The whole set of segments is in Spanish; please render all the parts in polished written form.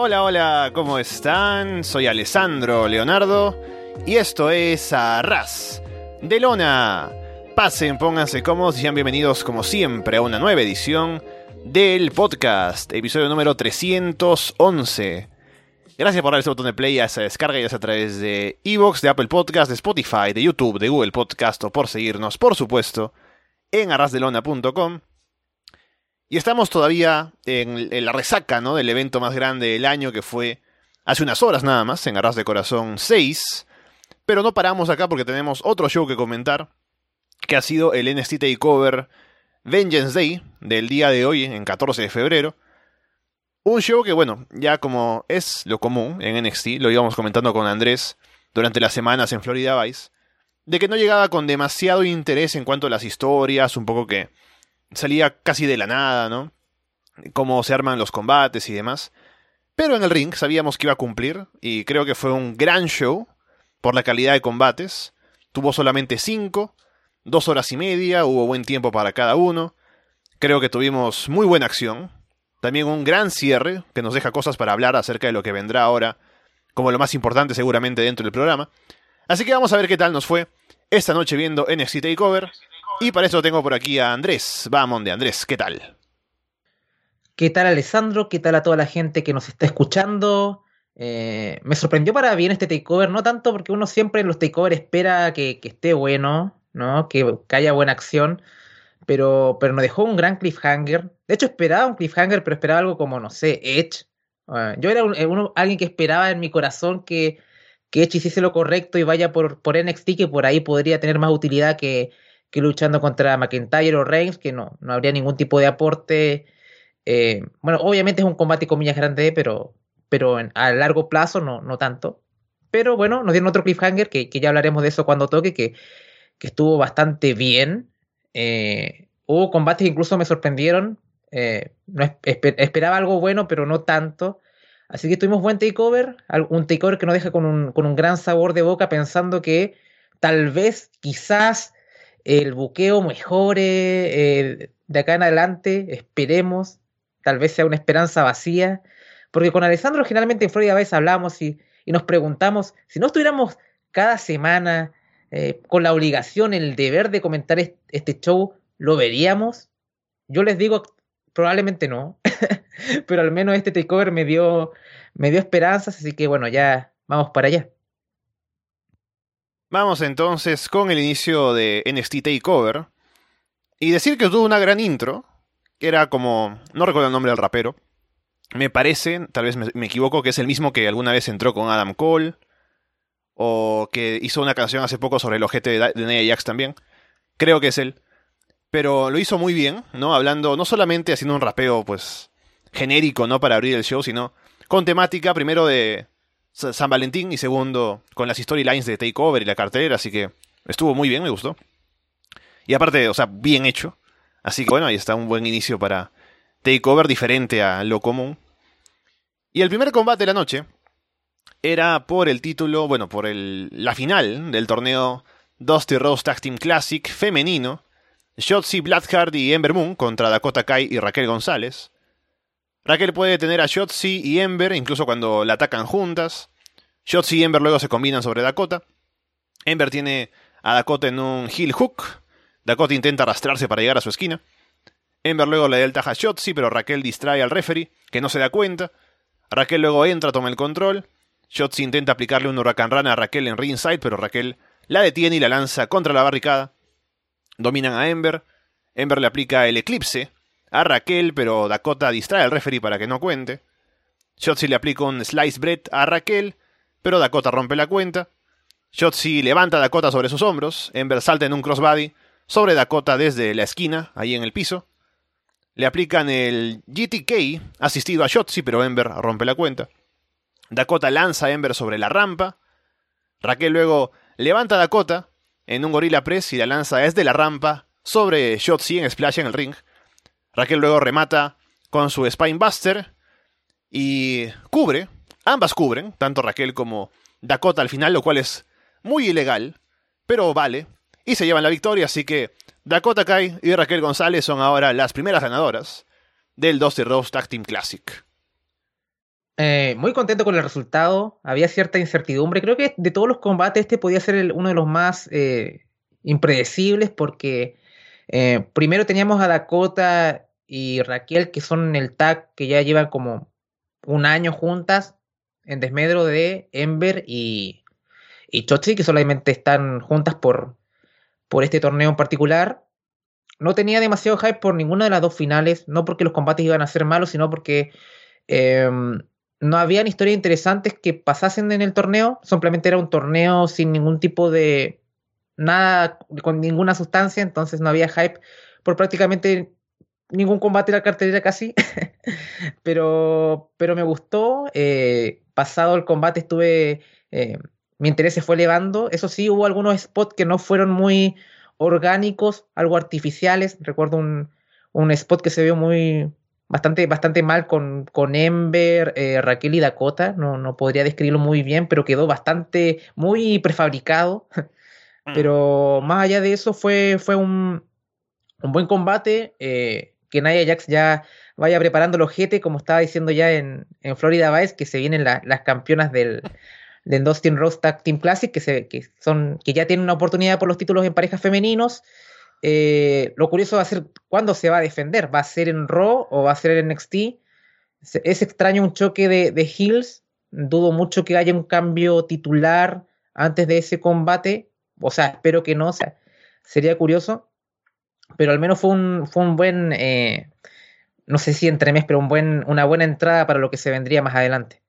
Hola, hola, ¿cómo están? Soy Alessandro Leonardo y esto es Arras de Lona. Pasen, pónganse cómodos y sean bienvenidos como siempre a una nueva edición del podcast, episodio número 311. Gracias por darle ese botón de play a esa descarga, ya sea a través de iVoox, de Apple Podcast, de Spotify, de YouTube, de Google Podcast o por seguirnos, por supuesto, en arrasdelona.com. Y estamos todavía en la resaca, ¿no?, del evento más grande del año, que fue hace unas horas nada más, en Arras de Corazón 6. Pero no paramos acá porque tenemos otro show que comentar, que ha sido el NXT TakeOver Vengeance Day del día de hoy, en 14 de febrero. Un show que, bueno, ya como es lo común en NXT, lo íbamos comentando con Andrés durante las semanas en Florida Vice, de que no llegaba con demasiado interés en cuanto a las historias, un poco que salía casi de la nada, ¿no? Cómo se arman los combates y demás. Pero en el ring sabíamos que iba a cumplir, y creo que fue un gran show por la calidad de combates. Tuvo solamente 5, 2 horas y media, hubo buen tiempo para cada uno. Creo que tuvimos muy buena acción. También un gran cierre, que nos deja cosas para hablar acerca de lo que vendrá ahora, como lo más importante seguramente dentro del programa. Así que vamos a ver qué tal nos fue esta noche viendo NXT TakeOver. Y para eso tengo por aquí a Andrés. Vamos, de Andrés, ¿qué tal? ¿Qué tal, Alessandro? ¿Qué tal a toda la gente que nos está escuchando? Me sorprendió para bien este takeover, no tanto porque uno siempre en los takeovers espera que esté bueno, ¿no? Que haya buena acción, pero nos dejó un gran cliffhanger. De hecho, esperaba un cliffhanger, pero esperaba algo como, no sé, Edge. Yo era alguien que esperaba en mi corazón que Edge hiciese lo correcto y vaya por NXT, que por ahí podría tener más utilidad que luchando contra McIntyre o Reigns, que no habría ningún tipo de aporte. Bueno, obviamente es un combate comillas grande, pero a largo plazo no tanto. Pero bueno, nos dieron otro cliffhanger, que ya hablaremos de eso cuando toque, que estuvo bastante bien. Hubo combates que incluso me sorprendieron. No esperaba algo bueno, pero no tanto. Así que tuvimos buen takeover, un takeover que nos deja con un gran sabor de boca, pensando que tal vez, quizás, el buqueo mejore de acá en adelante, esperemos. Tal vez sea una esperanza vacía. Porque con Alessandro generalmente en Florida Vice hablamos y nos preguntamos, si no estuviéramos cada semana con la obligación, el deber de comentar este show, ¿lo veríamos? Yo les digo, probablemente no. Pero al menos este takeover me dio esperanzas, así que bueno, ya vamos para allá. Vamos entonces con el inicio de NXT TakeOver. Y decir que tuvo una gran intro, que era como... no recuerdo el nombre del rapero. Me parece, tal vez me equivoco, que es el mismo que alguna vez entró con Adam Cole, o que hizo una canción hace poco sobre el ojete de Nia Jax también. Creo que es él. Pero lo hizo muy bien, ¿no? Hablando, no solamente haciendo un rapeo, pues, genérico, ¿no?, para abrir el show, sino con temática, primero de San Valentín y segundo con las storylines de TakeOver y la cartelera, así que estuvo muy bien, me gustó. Y aparte, o sea, bien hecho. Así que bueno, ahí está un buen inicio para TakeOver, diferente a lo común. Y el primer combate de la noche era por el título, bueno, por la final del torneo Dusty Rhodes Tag Team Classic femenino. Shotzi Blackheart y Ember Moon contra Dakota Kai y Raquel González. Raquel puede detener a Shotzi y Ember incluso cuando la atacan juntas. Shotzi y Ember luego se combinan sobre Dakota. Ember tiene a Dakota en un heel hook. Dakota intenta arrastrarse para llegar a su esquina. Ember luego le da el tag a Shotzi, pero Raquel distrae al referee, que no se da cuenta. Raquel luego entra, toma el control. Shotzi intenta aplicarle un Huracán Rana a Raquel en ringside, pero Raquel la detiene y la lanza contra la barricada. Dominan a Ember. Ember le aplica el Eclipse a Raquel, pero Dakota distrae al referee para que no cuente. Shotzi le aplica un Slice Bread a Raquel, pero Dakota rompe la cuenta. Shotzi levanta a Dakota sobre sus hombros. Ember salta en un crossbody sobre Dakota desde la esquina, ahí en el piso. Le aplican el GTK asistido a Shotzi, pero Ember rompe la cuenta. Dakota lanza a Ember sobre la rampa. Raquel luego levanta a Dakota en un Gorilla Press y la lanza desde la rampa sobre Shotzi en Splash en el ring. Raquel luego remata con su Spinebuster y cubre, ambas cubren, tanto Raquel como Dakota al final, lo cual es muy ilegal, pero vale, y se llevan la victoria, así que Dakota Kai y Raquel González son ahora las primeras ganadoras del Dusty Rhodes Tag Team Classic. Muy contento con el resultado. Había cierta incertidumbre. Creo que de todos los combates este podía ser uno de los más impredecibles porque primero teníamos a Dakota y Raquel, que son el tag que ya llevan como un año juntas, en desmedro de Ember y Shotzi, que solamente están juntas por este torneo en particular. No tenía demasiado hype por ninguna de las dos finales, no porque los combates iban a ser malos, sino porque no habían historias interesantes que pasasen en el torneo, simplemente era un torneo sin ningún tipo de nada, con ninguna sustancia, entonces no había hype por prácticamente ningún combate de la cartelera casi, pero me gustó. Pasado el combate estuve, mi interés se fue elevando. Eso sí, hubo algunos spots que no fueron muy orgánicos, algo artificiales. Recuerdo un spot que se vio bastante mal con Ember, Raquel y Dakota. No podría describirlo muy bien, pero quedó muy prefabricado. Mm. Pero más allá de eso, fue un buen combate. Que Nia Jax ya vaya preparando el ojete, como estaba diciendo ya en Florida Vice, que se vienen las campeonas del Dustin Rhodes Tag Team Classic, que ya tienen una oportunidad por los títulos en parejas femeninos. Lo curioso va a ser cuándo se va a defender. ¿Va a ser en Raw o va a ser en NXT? Es extraño un choque de heels. Dudo mucho que haya un cambio titular antes de ese combate. O sea, espero que no. O sea, sería curioso. Pero al menos fue un buen, no sé si entremés, pero una buena entrada para lo que se vendría más adelante.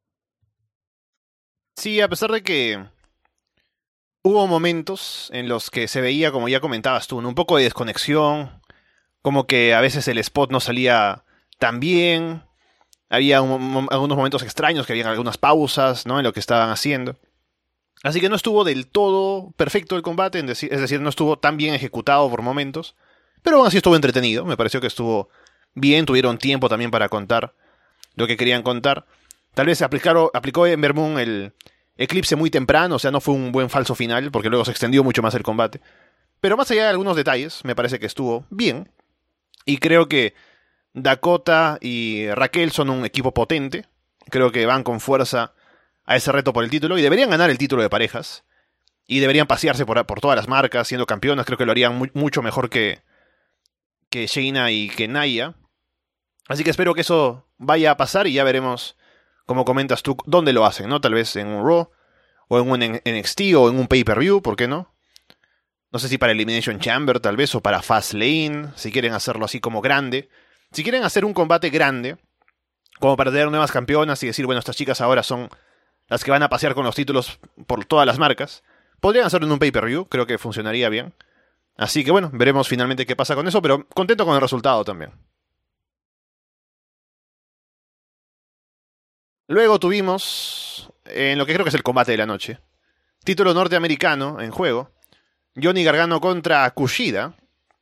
Sí, a pesar de que hubo momentos en los que se veía, como ya comentabas tú, ¿no? Un poco de desconexión, como que a veces el spot no salía tan bien, había algunos momentos extraños, que habían algunas pausas, ¿no? En lo que estaban haciendo. Así que no estuvo del todo perfecto el combate, es decir, no estuvo tan bien ejecutado por momentos, pero aún así estuvo entretenido, me pareció que estuvo bien, tuvieron tiempo también para contar lo que querían contar. Tal vez aplicó Ember Moon el eclipse muy temprano, o sea, no fue un buen falso final, porque luego se extendió mucho más el combate. Pero más allá de algunos detalles, me parece que estuvo bien. Y creo que Dakota y Raquel son un equipo potente. Creo que van con fuerza a ese reto por el título y deberían ganar el título de parejas. Y deberían pasearse por todas las marcas, siendo campeonas. Creo que lo harían mucho mejor que Shayna y que Nia. Así que espero que eso vaya a pasar y ya veremos, como comentas tú, dónde lo hacen, ¿no? Tal vez en un Raw, o en un NXT, o en un pay-per-view, ¿por qué no? No sé si para Elimination Chamber, tal vez, o para Fastlane, si quieren hacerlo así como grande. Si quieren hacer un combate grande, como para tener nuevas campeonas y decir, bueno, estas chicas ahora son las que van a pasear con los títulos por todas las marcas, podrían hacerlo en un pay-per-view, creo que funcionaría bien. Así que bueno, veremos finalmente qué pasa con eso, pero contento con el resultado también. Luego tuvimos, en lo que creo que es el combate de la noche, título norteamericano en juego, Johnny Gargano contra Kushida.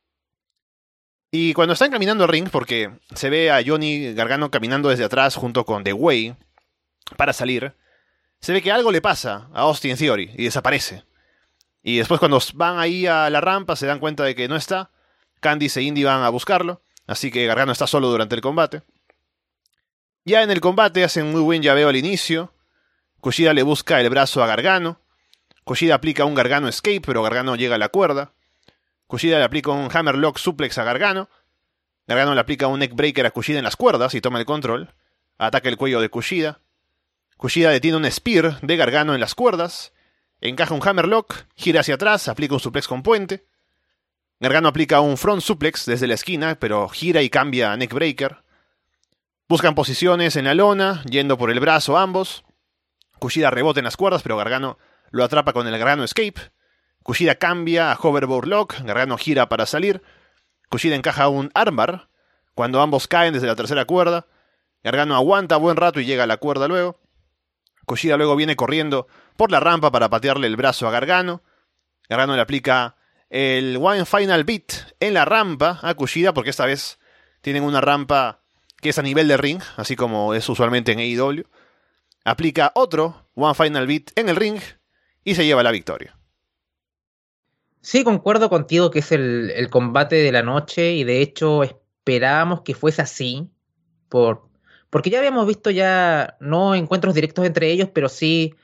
Y cuando están caminando al ring, porque se ve a Johnny Gargano caminando desde atrás junto con The Way para salir, se ve que algo le pasa a Austin Theory y desaparece. Y después cuando van ahí a la rampa se dan cuenta de que no está. Candice e Indy van a buscarlo, así que Gargano está solo durante el combate. Ya en el combate hacen muy buen llaveo al inicio. Kushida le busca el brazo a Gargano. Kushida aplica un Gargano Escape, pero Gargano llega a la cuerda. Kushida le aplica un Hammerlock Suplex a Gargano. Gargano le aplica un Neckbreaker a Kushida en las cuerdas y toma el control. Ataca el cuello de Kushida. Kushida detiene un Spear de Gargano en las cuerdas. Encaja un Hammerlock, gira hacia atrás, aplica un suplex con puente. Gargano aplica un Front Suplex desde la esquina, pero gira y cambia a Neckbreaker. Buscan posiciones en la lona, yendo por el brazo ambos. Kushida rebota en las cuerdas, pero Gargano lo atrapa con el Gargano Escape. Kushida cambia a Hoverboard Lock, Gargano gira para salir. Kushida encaja un armbar. Cuando ambos caen desde la tercera cuerda, Gargano aguanta buen rato y llega a la cuerda luego. Kushida luego viene corriendo por la rampa para patearle el brazo a Gargano. Gargano le aplica el One Final Beat en la rampa a Kushida, porque esta vez tienen una rampa que es a nivel de ring, así como es usualmente en AEW. Aplica otro One Final Beat en el ring y se lleva la victoria. Sí, concuerdo contigo que es el combate de la noche y de hecho esperábamos que fuese así por, porque ya habíamos visto ya no encuentros directos entre ellos, pero sí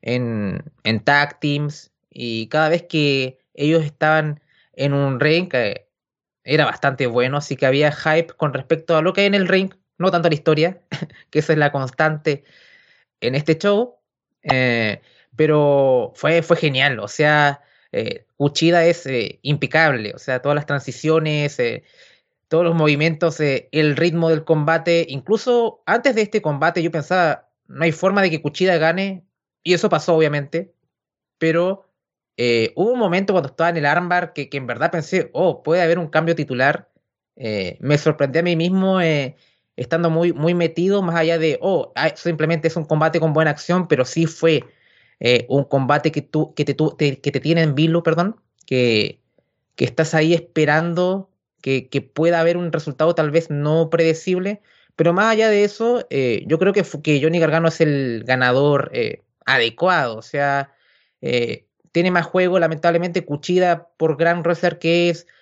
en tag teams, y cada vez que ellos estaban en un ring, era bastante bueno, así que había hype con respecto a lo que hay en el ring, no tanto a la historia, que esa es la constante en este show, eh, pero fue genial, o sea, Uchida es impecable, o sea, todas las transiciones, todos los movimientos, el ritmo del combate, incluso antes de este combate yo pensaba, no hay forma de que Kuchida gane, y eso pasó obviamente, pero hubo un momento cuando estaba en el armbar que en verdad pensé, oh, puede haber un cambio titular. Me sorprendí a mí mismo estando muy metido, más allá de, oh, simplemente es un combate con buena acción, pero sí fue un combate que te tiene en vilo, perdón, que estás ahí esperando que pueda haber un resultado tal vez no predecible. Pero más allá de eso, yo creo que Johnny Gargano es el ganador adecuado. O sea, tiene más juego, lamentablemente. Kuchida, por gran wrestler que es,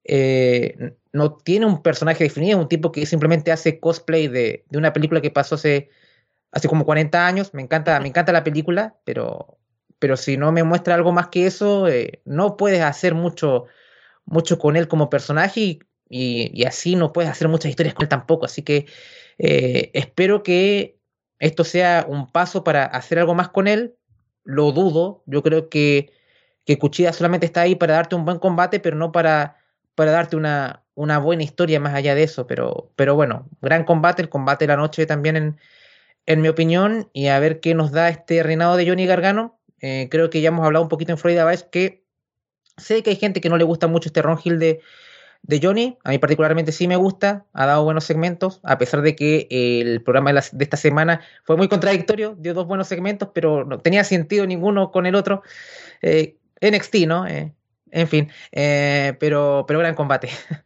no tiene un personaje definido, es un tipo que simplemente hace cosplay de una película que pasó hace como 40 años. Me encanta la película, pero si no me muestra algo más que eso, no puedes hacer mucho con él como personaje, y así no puedes hacer muchas historias con él tampoco. Así que espero que esto sea un paso para hacer algo más con él. Lo dudo. Yo creo que Kuchida solamente está ahí para darte un buen combate, pero no para darte una buena historia más allá de eso. Pero bueno, gran combate, el combate de la noche también en mi opinión, y a ver qué nos da este reinado de Johnny Gargano. Creo que ya hemos hablado un poquito en Florida Vice, que sé que hay gente que no le gusta mucho este Ron Hill de Johnny. A mí particularmente sí me gusta, ha dado buenos segmentos, a pesar de que el programa de esta semana fue muy contradictorio, dio dos buenos segmentos, pero no tenía sentido ninguno con el otro. NXT, ¿no? En fin, pero gran combate.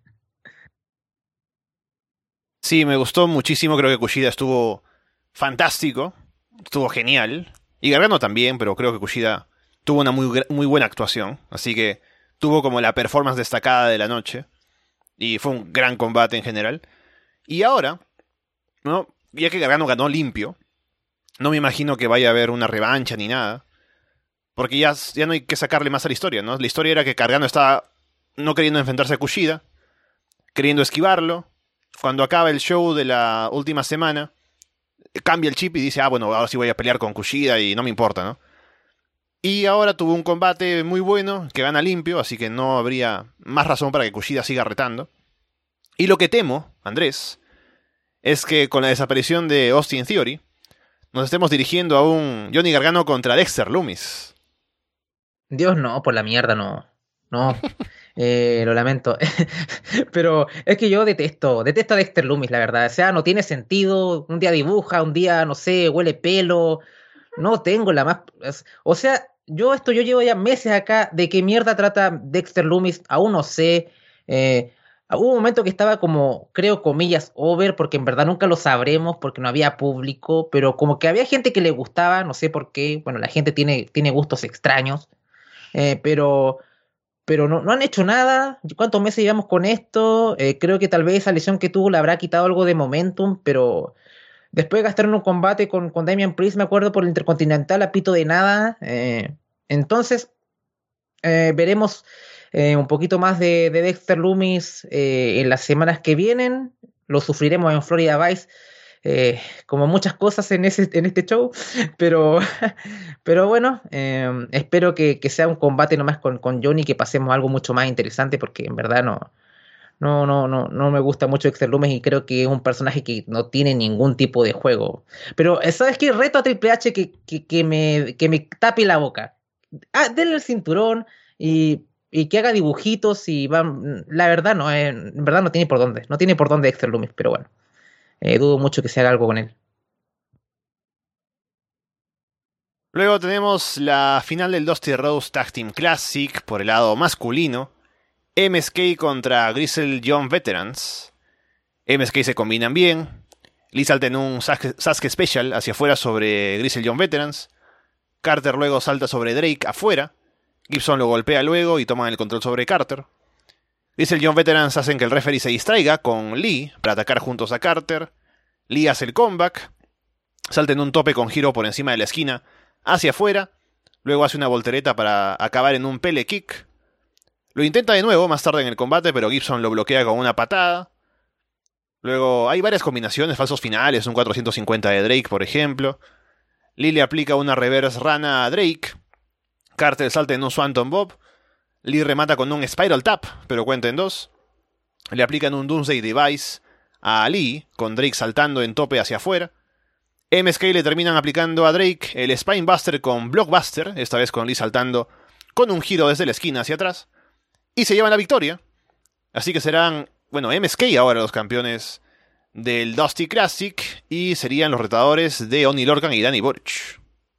Sí, me gustó muchísimo, creo que Kushida estuvo fantástico, estuvo genial. Y Gargano también, pero creo que Kushida tuvo una muy buena actuación, así que tuvo como la performance destacada de la noche. Y fue un gran combate en general. Y ahora, ¿no? Ya que Gargano ganó limpio, no me imagino que vaya a haber una revancha ni nada. Porque ya no hay que sacarle más a la historia, ¿no? La historia era que Gargano estaba no queriendo enfrentarse a Kushida, queriendo esquivarlo. Cuando acaba el show de la última semana, cambia el chip y dice, bueno, ahora sí voy a pelear con Kushida y no me importa, ¿no? Y ahora tuvo un combate muy bueno, que gana limpio, así que no habría más razón para que Kushida siga retando. Y lo que temo, Andrés, es que con la desaparición de Austin Theory, nos estemos dirigiendo a un Johnny Gargano contra Dexter Lumis. Dios, no, por la mierda, no. No, lo lamento. Pero es que yo detesto a Dexter Lumis, la verdad. O sea, no tiene sentido. Un día dibuja, un día, no sé, huele pelo. No tengo la más... O sea, yo llevo ya meses acá de qué mierda trata Dexter Lumis, aún no sé. Hubo un momento que estaba como, creo, comillas, over, porque en verdad nunca lo sabremos, porque no había público, pero como que había gente que le gustaba, no sé por qué. Bueno, la gente tiene gustos extraños, eh, pero pero no han hecho nada. ¿Cuántos meses llevamos con esto? Creo que tal vez esa lesión que tuvo le habrá quitado algo de momentum, pero después de gastar en un combate con Damian Priest, me acuerdo, por el Intercontinental, a pito de nada. Entonces, veremos un poquito más de Dexter Lumis en las semanas que vienen. Lo sufriremos en Florida Vice, como muchas cosas en este show, pero, pero bueno, espero que sea un combate nomás con Johnny, que pasemos algo mucho más interesante, porque en verdad no me gusta mucho Dexter Lumis, y creo que es un personaje que no tiene ningún tipo de juego. Pero, ¿sabes qué? Reto a Triple H que me tape la boca. Denle el cinturón y que haga dibujitos y la verdad no, en verdad no tiene por dónde Dexter Lumis, pero bueno, dudo mucho que se haga algo con él. Luego tenemos la final del Dusty Rhodes Tag Team Classic por el lado masculino. MSK contra Grizzled Young Veterans. MSK se combinan bien. Lee salta en un Sasuke Special hacia afuera sobre Grizzled Young Veterans. Carter luego salta sobre Drake afuera. Gibson lo golpea luego y toman el control sobre Carter. Grizzled Young Veterans hacen que el referee se distraiga con Lee para atacar juntos a Carter. Lee hace el comeback, salta en un tope con giro por encima de la esquina, hacia afuera, luego hace una voltereta para acabar en un Pele Kick. Lo intenta de nuevo más tarde en el combate, pero Gibson lo bloquea con una patada. Luego hay varias combinaciones, falsos finales, un 450 de Drake, por ejemplo. Lee le aplica una reverse rana a Drake. Carter salta en un Swanton Bob. Lee remata con un Spiral Tap, pero cuenta en dos. Le aplican un Doomsday Device a Lee, con Drake saltando en tope hacia afuera. MSK le terminan aplicando a Drake el Spinebuster con Blockbuster, esta vez con Lee saltando con un giro desde la esquina hacia atrás. Y se llevan la victoria. Así que serán, MSK ahora los campeones del Dusty Classic y serían los retadores de Oney Lorcan y Danny Burch.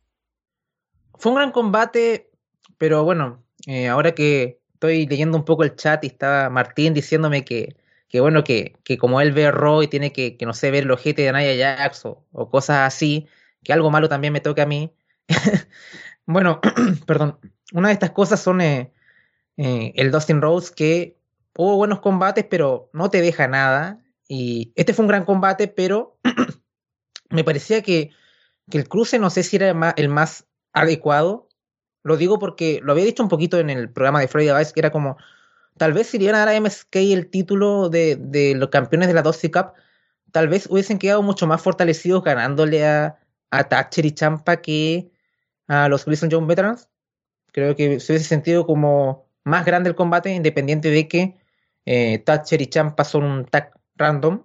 Fue un gran combate, pero bueno, ahora que estoy leyendo un poco el chat y estaba Martín diciéndome que como él ve Raw y tiene que no sé, ver el ojete de Nia Jax o cosas así, que algo malo también me toca a mí. Bueno, perdón, una de estas cosas son el Dustin Rhodes, que hubo buenos combates, pero no te deja nada. Y este fue un gran combate, pero me parecía que el cruce no sé si era el más adecuado. Lo digo porque lo había dicho un poquito en el programa de Friday Vice, que era como, tal vez si le iban a dar a MSK el título de los campeones de la Dusty Cup, tal vez hubiesen quedado mucho más fortalecidos ganándole a Thatcher y Ciampa que a los Grizzled Young Veterans. Creo que se hubiese sentido como más grande el combate, independiente de que Thatcher y Ciampa son un tag random.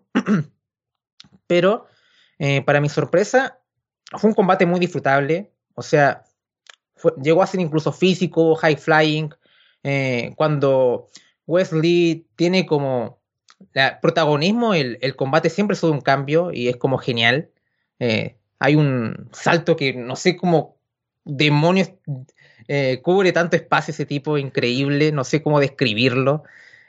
Pero para mi sorpresa fue un combate muy disfrutable. O sea, llegó a ser incluso físico, high flying. Cuando Wesley tiene como protagonismo, el combate siempre es un cambio y es como genial. Hay un salto que no sé cómo demonios cubre tanto espacio ese tipo, increíble, no sé cómo describirlo.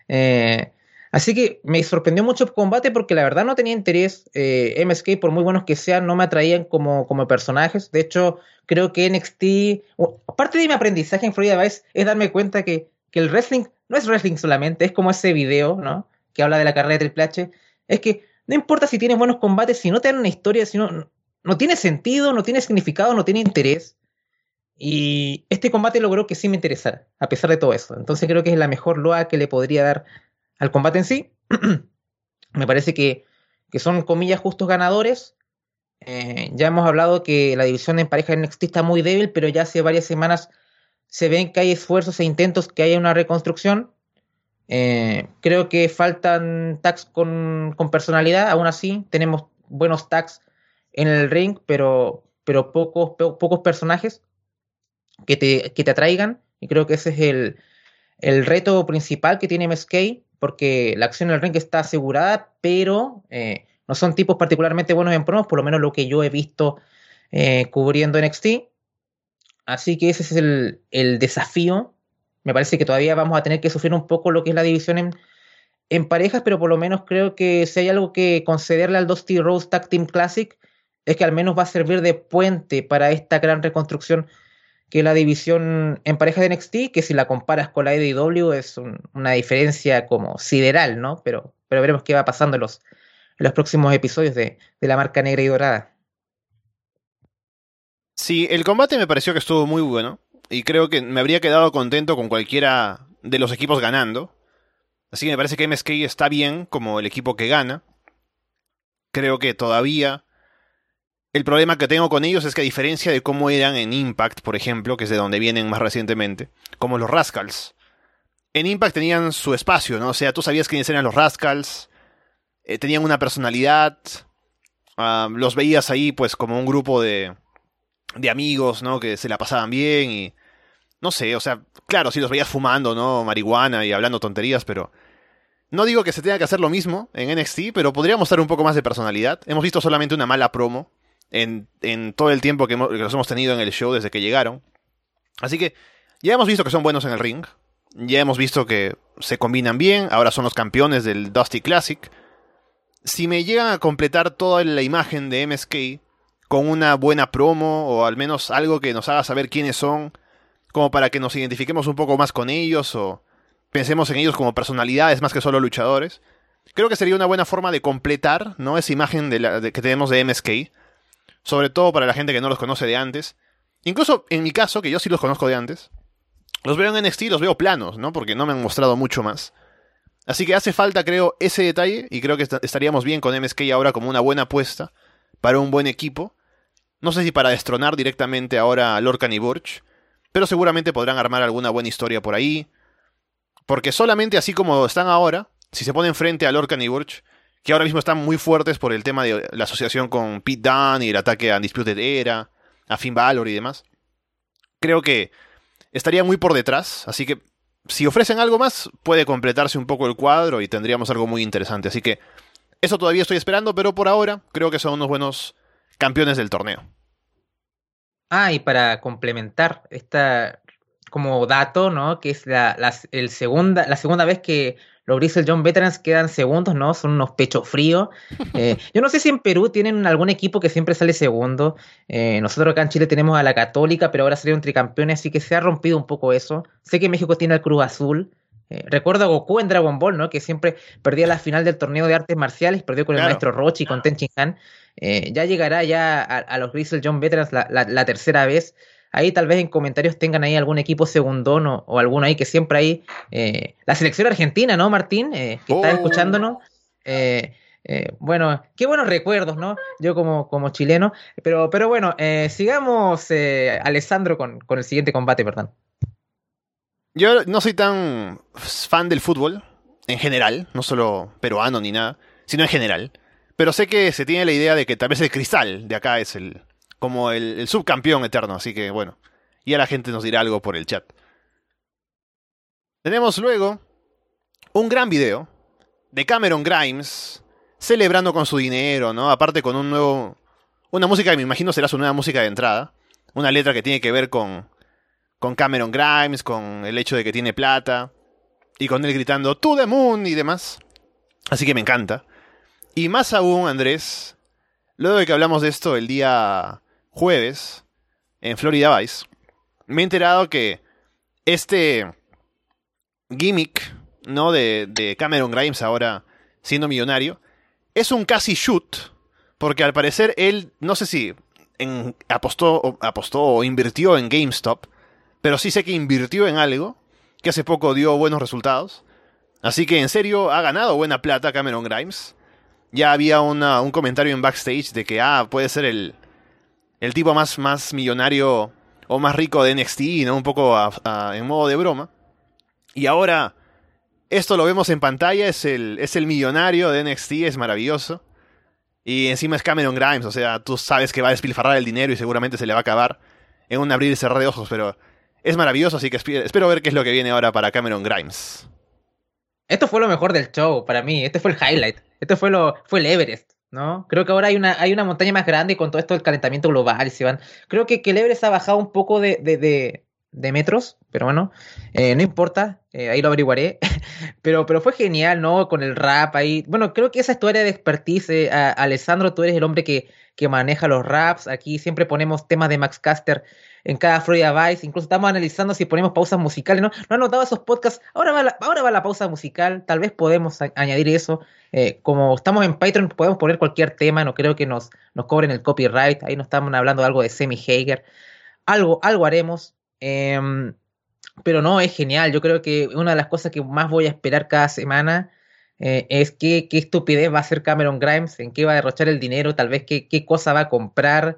Así que me sorprendió mucho el combate porque la verdad no tenía interés. MSK, por muy buenos que sean, no me atraían como personajes. De hecho, creo que NXT, parte de mi aprendizaje en Florida Vice es darme cuenta que el wrestling no es wrestling solamente, es como ese video, ¿no?, que habla de la carrera de Triple H. Es que no importa si tienes buenos combates, si no te dan una historia, si no tiene sentido, no tiene significado, no tiene interés. Y este combate logró que sí me interesara, a pesar de todo eso. Entonces creo que es la mejor loa que le podría dar al combate en sí. Me parece que son, comillas, justos ganadores. Ya hemos hablado que la división en pareja de NXT está muy débil, pero ya hace varias semanas se ven que hay esfuerzos e intentos que haya una reconstrucción. Creo que faltan tags con personalidad. Aún así, tenemos buenos tags en el ring, pero pocos personajes que te atraigan. Y creo que ese es el reto principal que tiene MSK, porque la acción en el ring está asegurada, pero no son tipos particularmente buenos en promos, por lo menos lo que yo he visto cubriendo NXT. Así que ese es el desafío. Me parece que todavía vamos a tener que sufrir un poco lo que es la división en parejas, pero por lo menos creo que si hay algo que concederle al Dusty Rhodes Tag Team Classic, es que al menos va a servir de puente para esta gran reconstrucción que es la división en pareja de NXT, que si la comparas con la AEW es una diferencia como sideral, ¿no? Pero veremos qué va pasando en los próximos episodios de la marca negra y dorada. Sí, el combate me pareció que estuvo muy bueno. Y creo que me habría quedado contento con cualquiera de los equipos ganando. Así que me parece que MSK está bien como el equipo que gana. Creo que todavía el problema que tengo con ellos es que, a diferencia de cómo eran en Impact, por ejemplo, que es de donde vienen más recientemente, como los Rascals, en Impact tenían su espacio, ¿no? O sea, tú sabías quiénes eran los Rascals, tenían una personalidad, los veías ahí pues como un grupo de amigos, ¿no?, que se la pasaban bien y no sé, o sea, claro, sí los veías fumando, ¿no?, marihuana y hablando tonterías, pero no digo que se tenga que hacer lo mismo en NXT, pero podría mostrar un poco más de personalidad. Hemos visto solamente una mala promo en todo el tiempo que los hemos tenido en el show desde que llegaron. Así que ya hemos visto que son buenos en el ring, ya hemos visto que se combinan bien, ahora son los campeones del Dusty Classic. Si me llegan a completar toda la imagen de MSK con una buena promo, o al menos algo que nos haga saber quiénes son, como para que nos identifiquemos un poco más con ellos, o pensemos en ellos como personalidades más que solo luchadores, creo que sería una buena forma de completar, ¿no? Esa imagen que tenemos de MSK. Sobre todo para la gente que no los conoce de antes. Incluso en mi caso, que yo sí los conozco de antes. Los veo en NXT y los veo planos, ¿no? Porque no me han mostrado mucho más. Así que hace falta, creo, ese detalle. Y creo que estaríamos bien con MSK ahora como una buena apuesta para un buen equipo. No sé si para destronar directamente ahora a Lorcan y Burch. Pero seguramente podrán armar alguna buena historia por ahí. Porque solamente así como están ahora, si se ponen frente a Lorcan y Burch, que ahora mismo están muy fuertes por el tema de la asociación con Pete Dunne y el ataque a Undisputed Era, a Finn Balor y demás, creo que estaría muy por detrás, así que si ofrecen algo más, puede completarse un poco el cuadro y tendríamos algo muy interesante. Así que eso todavía estoy esperando, pero por ahora creo que son unos buenos campeones del torneo. Y para complementar esta como dato, ¿no? Que es la segunda vez que los Grizzled Young Veterans quedan segundos, ¿no? Son unos pechos fríos. Yo no sé si en Perú tienen algún equipo que siempre sale segundo. Nosotros acá en Chile tenemos a la Católica, pero ahora salieron tricampeones, así que se ha rompido un poco eso. Sé que México tiene al Cruz Azul. Recuerdo a Goku en Dragon Ball, ¿no? Que siempre perdía la final del torneo de artes marciales, perdió con el Claro. maestro Rochi y con Ten Shin Han. Ya llegará ya a los Grizzled Young Veterans la tercera vez. Ahí tal vez en comentarios tengan ahí algún equipo segundón o alguno ahí que siempre hay. La selección argentina, ¿no, Martín? Que estás escuchándonos. Bueno, qué buenos recuerdos, ¿no? Yo como chileno. Pero bueno, sigamos, Alessandro, con el siguiente combate, perdón. Yo no soy tan fan del fútbol, en general, no solo peruano ni nada, sino en general. Pero sé que se tiene la idea de que tal vez el Cristal de acá es como el subcampeón eterno, así que bueno, ya la gente nos dirá algo por el chat. Tenemos luego un gran video de Cameron Grimes celebrando con su dinero, ¿no? Aparte con una música que me imagino será su nueva música de entrada, una letra que tiene que ver con Cameron Grimes, con el hecho de que tiene plata, y con él gritando "To the Moon" y demás. Así que me encanta. Y más aún, Andrés, luego de que hablamos de esto el día jueves en Florida Vice, me he enterado que este gimmick, ¿no? de Cameron Grimes ahora siendo millonario, es un casi shoot, porque al parecer él, no sé si apostó o invirtió en GameStop, pero sí sé que invirtió en algo que hace poco dio buenos resultados. Así que en serio ha ganado buena plata Cameron Grimes. Ya había un comentario en backstage de que puede ser el tipo más millonario o más rico de NXT, ¿no? Un poco en modo de broma. Y ahora esto lo vemos en pantalla, es el millonario de NXT, es maravilloso. Y encima es Cameron Grimes, o sea, tú sabes que va a despilfarrar el dinero y seguramente se le va a acabar en un abrir y cerrar de ojos, pero es maravilloso, así que espero ver qué es lo que viene ahora para Cameron Grimes. Esto fue lo mejor del show para mí. Este fue el highlight. Fue el Everest, ¿no? Creo que ahora hay una montaña más grande con todo esto del calentamiento global. Y se van. Creo que el Everest ha bajado un poco de metros, pero bueno, no importa, ahí lo averiguaré. pero fue genial, ¿no? Con el rap ahí. Bueno, creo que esa es tu área de expertise, Alessandro. Tú eres el hombre que maneja los raps. Aquí siempre ponemos temas de Max Caster en cada Florida Vice. Incluso estamos analizando si ponemos pausas musicales, ¿no? ¿No han notado esos podcasts? Ahora va la pausa musical. Tal vez podemos añadir eso. Como estamos en Patreon, podemos poner cualquier tema. No creo que nos cobren el copyright. Ahí no estamos hablando de algo de Sammy Hagar. Algo haremos. Pero no, es genial. Yo creo que una de las cosas que más voy a esperar cada semana es qué estupidez va a hacer Cameron Grimes, en qué va a derrochar el dinero, tal vez qué cosa va a comprar.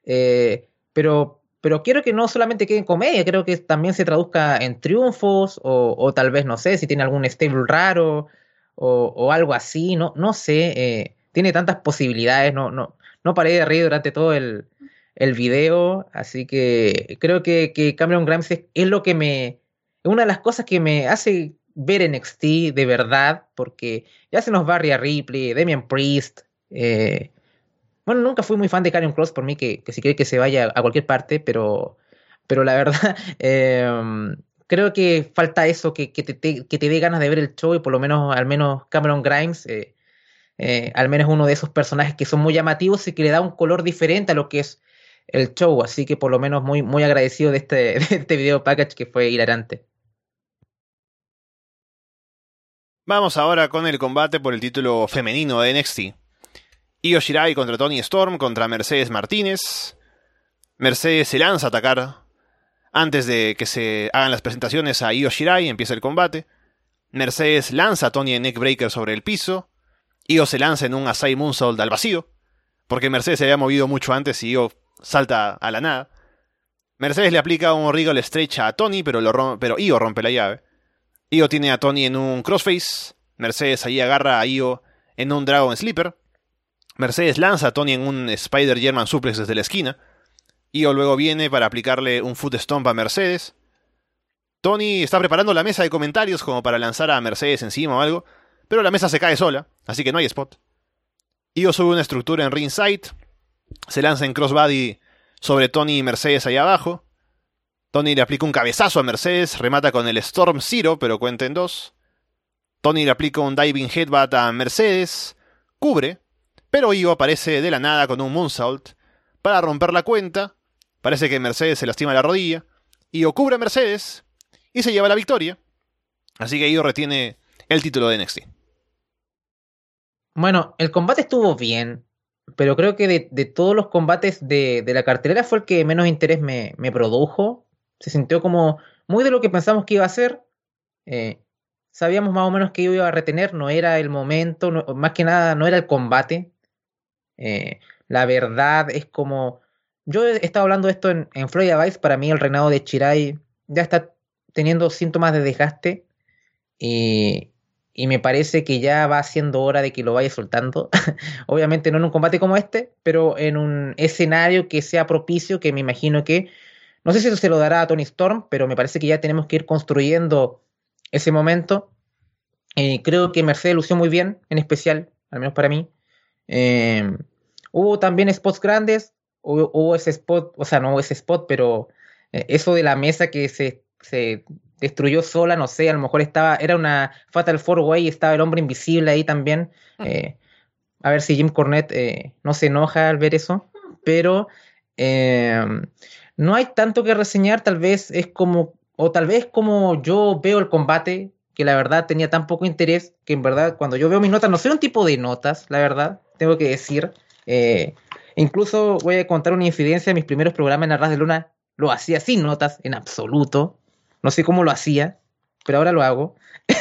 Pero quiero que no solamente quede en comedia, creo que también se traduzca en triunfos o tal vez, no sé, si tiene algún stable raro o algo así, no sé. Tiene tantas posibilidades, no paré de reír durante todo el video, así que creo que Cameron Grimes es lo que es una de las cosas que me hace ver NXT de verdad, porque ya se nos va Rhea Ripley, Damian Priest. Bueno, nunca fui muy fan de Karrion Kross, por mí que si quiere que se vaya a cualquier parte, pero la verdad, creo que falta eso, que te dé ganas de ver el show, y por lo menos, al menos Cameron Grimes, al menos uno de esos personajes que son muy llamativos y que le da un color diferente a lo que es el show. Así que por lo menos muy, muy agradecido de este video package que fue hilarante. Vamos ahora con el combate por el título femenino de NXT. Io Shirai contra Toni Storm contra Mercedes Martínez. Mercedes se lanza a atacar antes de que se hagan las presentaciones a Io Shirai. Empieza el combate. Mercedes lanza a Toni en neckbreaker sobre el piso. Io se lanza en un Asai Moonsault al vacío, porque Mercedes se había movido mucho antes y Io salta a la nada. Mercedes le aplica un Regal Stretch a Toni, pero Io rompe la llave. Io tiene a Toni en un crossface. Mercedes ahí agarra a Io en un Dragon Sleeper. Mercedes lanza a Toni en un Spider German Suplex desde la esquina. Io luego viene para aplicarle un Foot Stomp a Mercedes. Toni está preparando la mesa de comentarios como para lanzar a Mercedes encima o algo, pero la mesa se cae sola, así que no hay spot. Io sube una estructura en ringside, se lanza en crossbody sobre Toni y Mercedes ahí abajo. Toni le aplica un cabezazo a Mercedes, remata con el Storm Zero, pero cuenta en 2. Toni le aplica un Diving Headbutt a Mercedes, cubre, pero Io aparece de la nada con un Moonsault para romper la cuenta. Parece que Mercedes se lastima la rodilla. Io cubre a Mercedes y se lleva la victoria. Así que Io retiene el título de NXT. Bueno, el combate estuvo bien, pero creo que de todos los combates de la cartelera fue el que menos interés me produjo. Se sintió como muy de lo que pensamos que iba a ser. Sabíamos más o menos que iba a retener, no era el momento, más que nada no era el combate. La verdad es como... Yo he estado hablando de esto en Florida Vice. Para mí el reinado de Shirai ya está teniendo síntomas de desgaste y me parece que ya va siendo hora de que lo vaya soltando. Obviamente no en un combate como este, pero en un escenario que sea propicio, que me imagino que... No sé si eso se lo dará a Toni Storm, pero me parece que ya tenemos que ir construyendo ese momento. Creo que Mercedes lució muy bien, en especial, al menos para mí. Hubo también spots grandes, hubo ese spot, o sea, no hubo ese spot, pero eso de la mesa que se destruyó sola, no sé, a lo mejor era una Fatal 4-Way y estaba el hombre invisible ahí también. A ver si Jim Cornette no se enoja al ver eso, pero no hay tanto que reseñar, tal vez es como, o tal vez como yo veo el combate, que la verdad tenía tan poco interés, que en verdad cuando yo veo mis notas, no soy un tipo de notas, la verdad, tengo que decir. Eh, Incluso voy a contar una infidencia: en mis primeros programas en Arras de Luna lo hacía sin notas, en absoluto. No sé cómo lo hacía, pero ahora lo hago.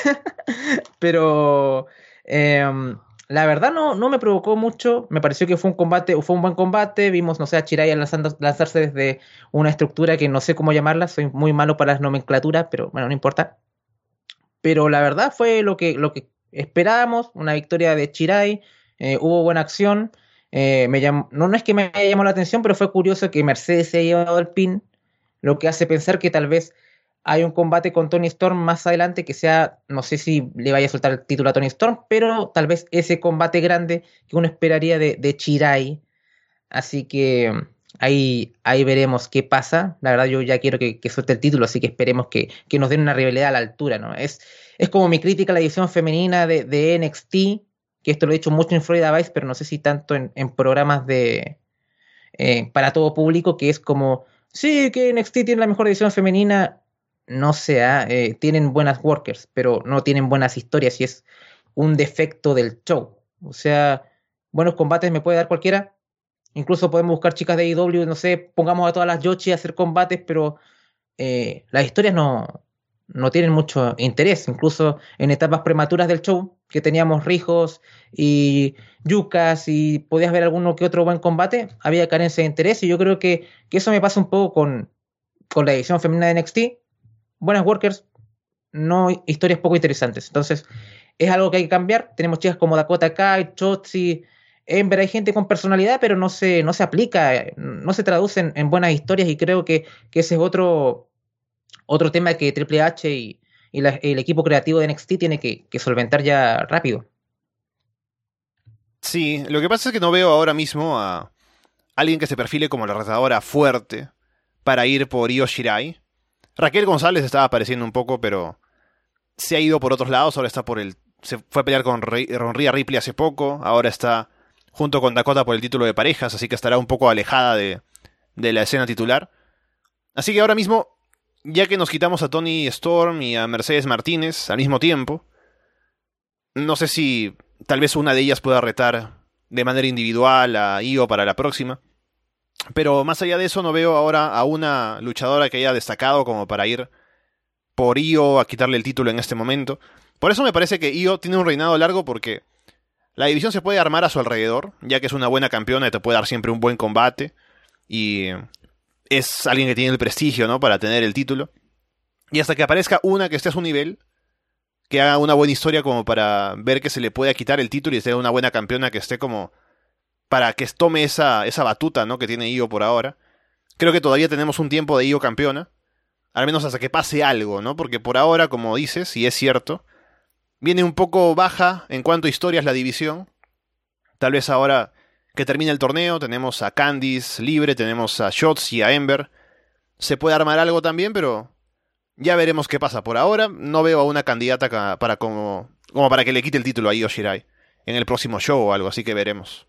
Pero la verdad no me provocó mucho. Me pareció que fue un buen combate. Vimos, no sé, a Chiraya lanzarse desde una estructura que no sé cómo llamarla. Soy muy malo para las nomenclaturas, pero bueno, no importa. Pero la verdad fue lo que esperábamos, una victoria de Chirai. Hubo buena acción. No es que me haya llamado la atención, pero fue curioso que Mercedes se haya llevado el pin, lo que hace pensar que tal vez hay un combate con Toni Storm más adelante que sea, no sé si le vaya a soltar el título a Toni Storm, pero tal vez ese combate grande que uno esperaría de Chirai. Así que ahí veremos qué pasa. La verdad yo ya quiero que suelte el título, así que esperemos que nos den una rivalidad a la altura, ¿no? Es como mi crítica a la edición femenina de NXT, que esto lo he dicho mucho en Florida Vice, pero no sé si tanto en programas para todo público, que es como, sí, que NXT tiene la mejor edición femenina, no sea, tienen buenas workers, pero no tienen buenas historias y es un defecto del show. O sea, buenos combates me puede dar cualquiera. Incluso podemos buscar chicas de AEW, no sé, pongamos a todas las Yoshi a hacer combates, pero las historias no tienen mucho interés. Incluso en etapas prematuras del show, que teníamos Rijos y Yucas y podías ver alguno que otro buen combate, había carencia de interés y yo creo que eso me pasa un poco con la edición femenina de NXT. Buenas workers, no historias poco interesantes. Entonces, es algo que hay que cambiar. Tenemos chicas como Dakota Kai, Shotzi, Ember, hay gente con personalidad, pero no se aplica, no se traduce en buenas historias y creo que ese es otro tema que Triple H y el equipo creativo de NXT tiene que solventar ya rápido. Sí, lo que pasa es que no veo ahora mismo a alguien que se perfile como la retadora fuerte para ir por Io Shirai. Raquel González estaba apareciendo un poco, pero se ha ido por otros lados. Ahora está se fue a pelear con Rhea Ripley hace poco. Ahora está junto con Dakota por el título de parejas, así que estará un poco alejada de la escena titular. Así que ahora mismo, ya que nos quitamos a Toni Storm y a Mercedes Martínez al mismo tiempo, No sé si tal vez una de ellas pueda retar de manera individual a Io para la próxima. Pero más allá de eso, no veo ahora a una luchadora que haya destacado como para ir por Io a quitarle el título en este momento. Por eso me parece que Io tiene un reinado largo porque la división se puede armar a su alrededor, ya que es una buena campeona y te puede dar siempre un buen combate. Y es alguien que tiene el prestigio, ¿no? Para tener el título. Y hasta que aparezca una que esté a su nivel, que haga una buena historia como para ver que se le pueda quitar el título y sea una buena campeona que esté como para que tome esa batuta, ¿no? Que tiene Io por ahora. Creo que todavía tenemos un tiempo de Io campeona, al menos hasta que pase algo, ¿no? Porque por ahora, como dices, y es cierto, viene un poco baja en cuanto a historias la división. Tal vez ahora que termine el torneo, tenemos a Candice libre, tenemos a Shotzi y a Ember. Se puede armar algo también, pero ya veremos qué pasa. Por ahora no veo a una candidata para como para que le quite el título a Io Shirai en el próximo show o algo, así que veremos.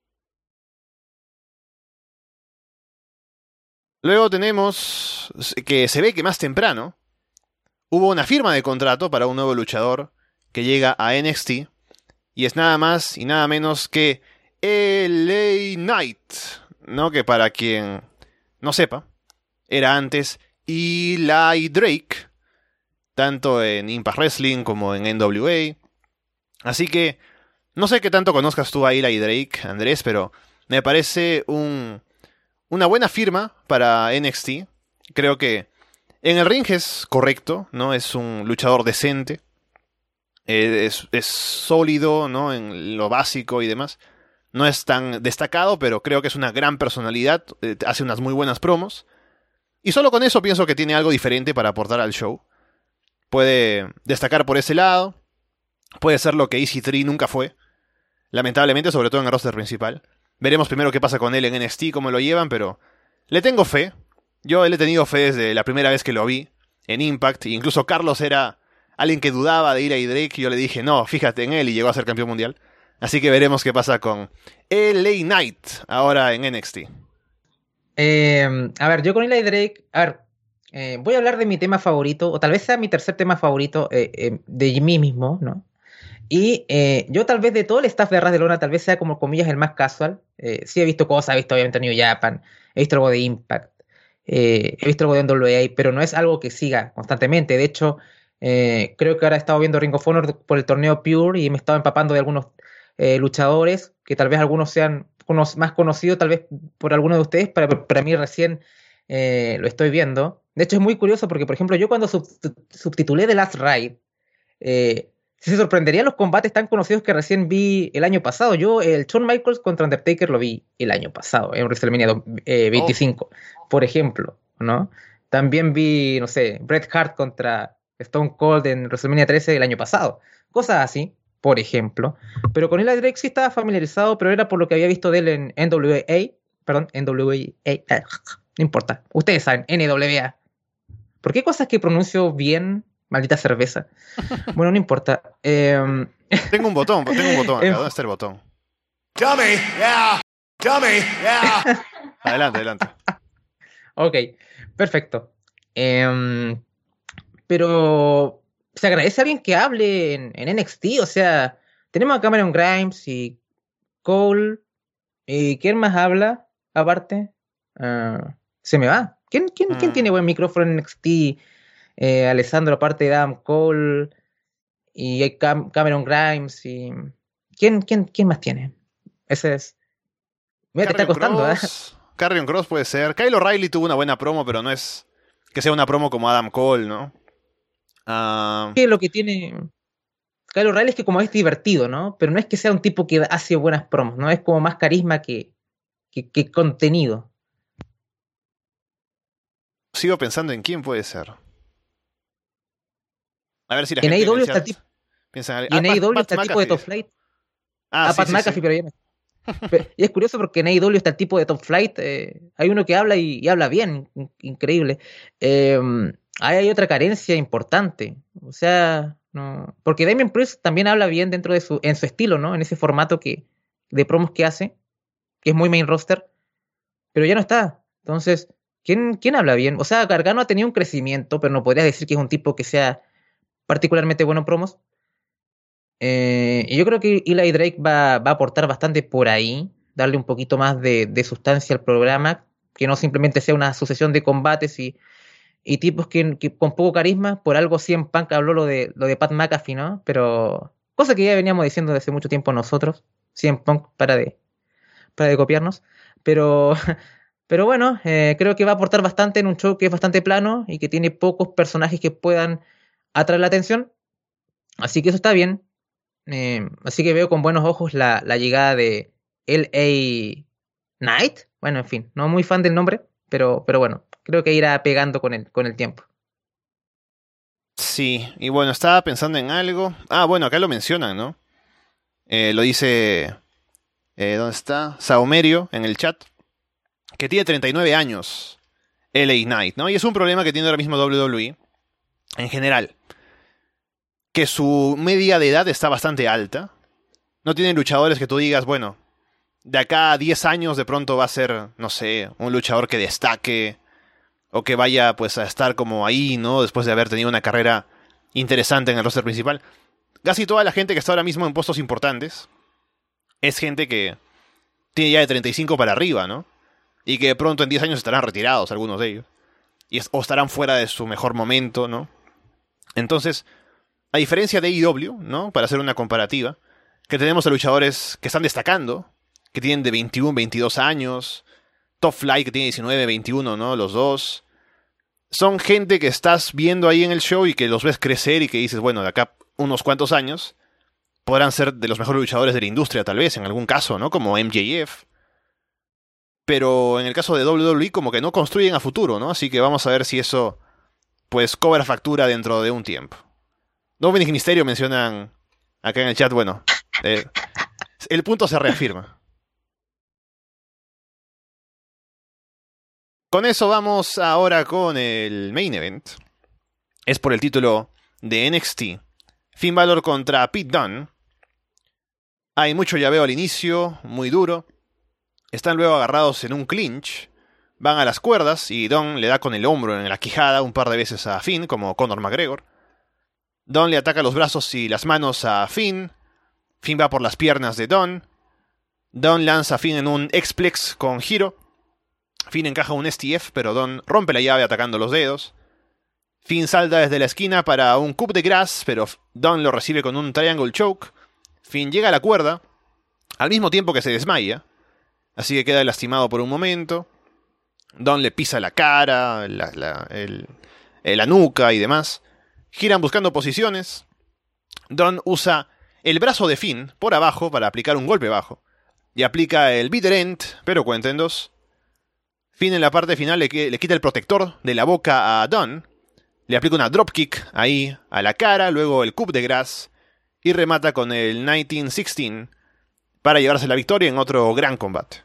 Luego tenemos que se ve que más temprano hubo una firma de contrato para un nuevo luchador que llega a NXT y es nada más y nada menos que LA Knight, ¿no? Que para quien no sepa, era antes Eli Drake, tanto en Impact Wrestling como en NWA. Así que no sé qué tanto conozcas tú a Eli Drake, Andrés, pero me parece una buena firma para NXT. Creo que en el ring es correcto, ¿no? Es un luchador decente. Es sólido, ¿no? En lo básico y demás. No es tan destacado, pero creo que es una gran personalidad. Hace unas muy buenas promos. Y solo con eso pienso que tiene algo diferente para aportar al show. Puede destacar por ese lado. Puede ser lo que EC3 nunca fue. Lamentablemente, sobre todo en el roster principal. Veremos primero qué pasa con él en NXT, cómo lo llevan, pero le tengo fe. Yo le he tenido fe desde la primera vez que lo vi en Impact. Incluso Carlos era alguien que dudaba de ir a Drake y yo le dije, no, fíjate en él y llegó a ser campeón mundial. Así que veremos qué pasa con LA Knight ahora en NXT. A ver, yo con Eli Drake, a ver, voy a hablar de mi tema favorito, o tal vez sea mi tercer tema favorito de mí mismo, ¿no? Y yo tal vez de todo el staff de Arras de Lona, tal vez sea como comillas el más casual. Sí he visto cosas, he visto obviamente New Japan, he visto algo de Impact, he visto algo de NWA, pero no es algo que siga constantemente. De hecho, creo que ahora he estado viendo Ring of Honor por el torneo Pure y me he estado empapando de algunos luchadores, que tal vez algunos sean más conocidos, tal vez por algunos de ustedes, para mí recién lo estoy viendo. De hecho, es muy curioso porque, por ejemplo, yo cuando subtitulé The Last Ride, se sorprenderían los combates tan conocidos que recién vi el año pasado. Yo, el Shawn Michaels contra Undertaker lo vi el año pasado, en WrestleMania 25, por ejemplo, ¿no? También vi, no sé, Bret Hart contra Stone Cold en WrestleMania 13 el año pasado. Cosas así, por ejemplo. Pero con Eli Drake sí estaba familiarizado, pero era por lo que había visto de él en NWA. Perdón, NWA. No importa. Ustedes saben, NWA. ¿Por qué cosas que pronuncio bien? Maldita cerveza. Bueno, no importa. Tengo un botón acá. ¿Dónde está el botón? Dummy, yeah. Dummy, yeah. Adelante. Ok, perfecto. Pero se agradece a alguien que hable en NXT. O sea, tenemos a Cameron Grimes y Cole. ¿Y quién más habla? Aparte, se me va. ¿Quién tiene buen micrófono en NXT? Alessandro, aparte de Adam Cole. Y hay Cameron Grimes. Y ¿Quién más tiene? Ese es. Mira, te está costando, ¿eh? Karrion Kross puede ser. Kyle O'Reilly tuvo una buena promo, pero no es que sea una promo como Adam Cole, ¿no? Que lo que tiene Kyle O'Reilly es que como es divertido, ¿no? Pero no es que sea un tipo que hace buenas promos, ¿no? Es como más carisma que contenido. Sigo pensando en quién puede ser. A ver si la En gente AEW está el tipo. piensa Y en AEW está el tipo de Top Flight. Pat McAfee, pero ya no. Y es curioso porque en AEW está el tipo de Top Flight. Hay uno que habla y habla bien, increíble. Hay otra carencia importante. O sea, no. Porque Damian Priest también habla bien dentro de en su estilo, ¿no? En ese formato de promos que hace, que es muy main roster, pero ya no está. Entonces, ¿quién habla bien? O sea, Gargano ha tenido un crecimiento, pero no podrías decir que es un tipo que sea particularmente bueno en promos. Y yo creo que Eli Drake va a aportar bastante por ahí, darle un poquito más de sustancia al programa, que no simplemente sea una sucesión de combates y tipos que con poco carisma. Por algo CM Punk habló lo de Pat McAfee, ¿no? Pero cosa que ya veníamos diciendo desde hace mucho tiempo nosotros. CM Punk para de copiarnos. Pero, pero bueno, creo que va a aportar bastante en un show que es bastante plano y que tiene pocos personajes que puedan atraer la atención. Así que eso está bien. Así que veo con buenos ojos la llegada de L.A. Knight. Bueno, en fin, no muy fan del nombre, pero bueno, creo que irá pegando con el tiempo. Sí, y bueno, estaba pensando en algo. Ah, bueno, acá lo mencionan, ¿no? Lo dice... ¿dónde está? Saumerio en el chat. Que tiene 39 años. LA Knight, ¿no? Y es un problema que tiene ahora mismo WWE. En general. Que su media de edad está bastante alta. No tienen luchadores que tú digas, bueno, de acá a 10 años de pronto va a ser, no sé, un luchador que destaque o que vaya pues a estar como ahí, ¿no? Después de haber tenido una carrera interesante en el roster principal. Casi toda la gente que está ahora mismo en puestos importantes es gente que tiene ya de 35 para arriba, ¿no? Y que de pronto en 10 años estarán retirados algunos de ellos. O estarán fuera de su mejor momento, ¿no? Entonces, a diferencia de AEW, ¿no? Para hacer una comparativa, que tenemos a luchadores que están destacando, que tienen de 21, 22 años, Top Flight que tiene 19, 21, ¿no? Los dos. Son gente que estás viendo ahí en el show y que los ves crecer y que dices, bueno, de acá unos cuantos años podrán ser de los mejores luchadores de la industria, tal vez, en algún caso, ¿no? Como MJF. Pero en el caso de WWE como que no construyen a futuro, ¿no? Así que vamos a ver si eso, pues, cobra factura dentro de un tiempo. Dominic Mysterio mencionan acá en el chat, bueno, el punto se reafirma. Con eso vamos ahora con el main event. Es por el título de NXT. Finn Balor contra Pete Dunne. Hay mucho llaveo al inicio, muy duro. Están luego agarrados en un clinch. Van a las cuerdas y Dunne le da con el hombro en la quijada un par de veces a Finn, como Conor McGregor. Dunne le ataca los brazos y las manos a Finn. Finn va por las piernas de Dunne. Dunne lanza a Finn en un X-Plex con giro. Finn encaja un STF, pero Dunne rompe la llave atacando los dedos. Finn salta desde la esquina para un coup de grace, pero Dunne lo recibe con un triangle choke. Finn llega a la cuerda, al mismo tiempo que se desmaya, así que queda lastimado por un momento. Dunne le pisa la cara, la nuca y demás. Giran buscando posiciones. Dunne usa el brazo de Finn por abajo para aplicar un golpe bajo. Y aplica el bitter end, pero cuenta en dos. Finn en la parte final le quita el protector de la boca a Dunne. Le aplica una dropkick ahí a la cara, luego el coup de grace. Y remata con el 1916 para llevarse la victoria en otro gran combate.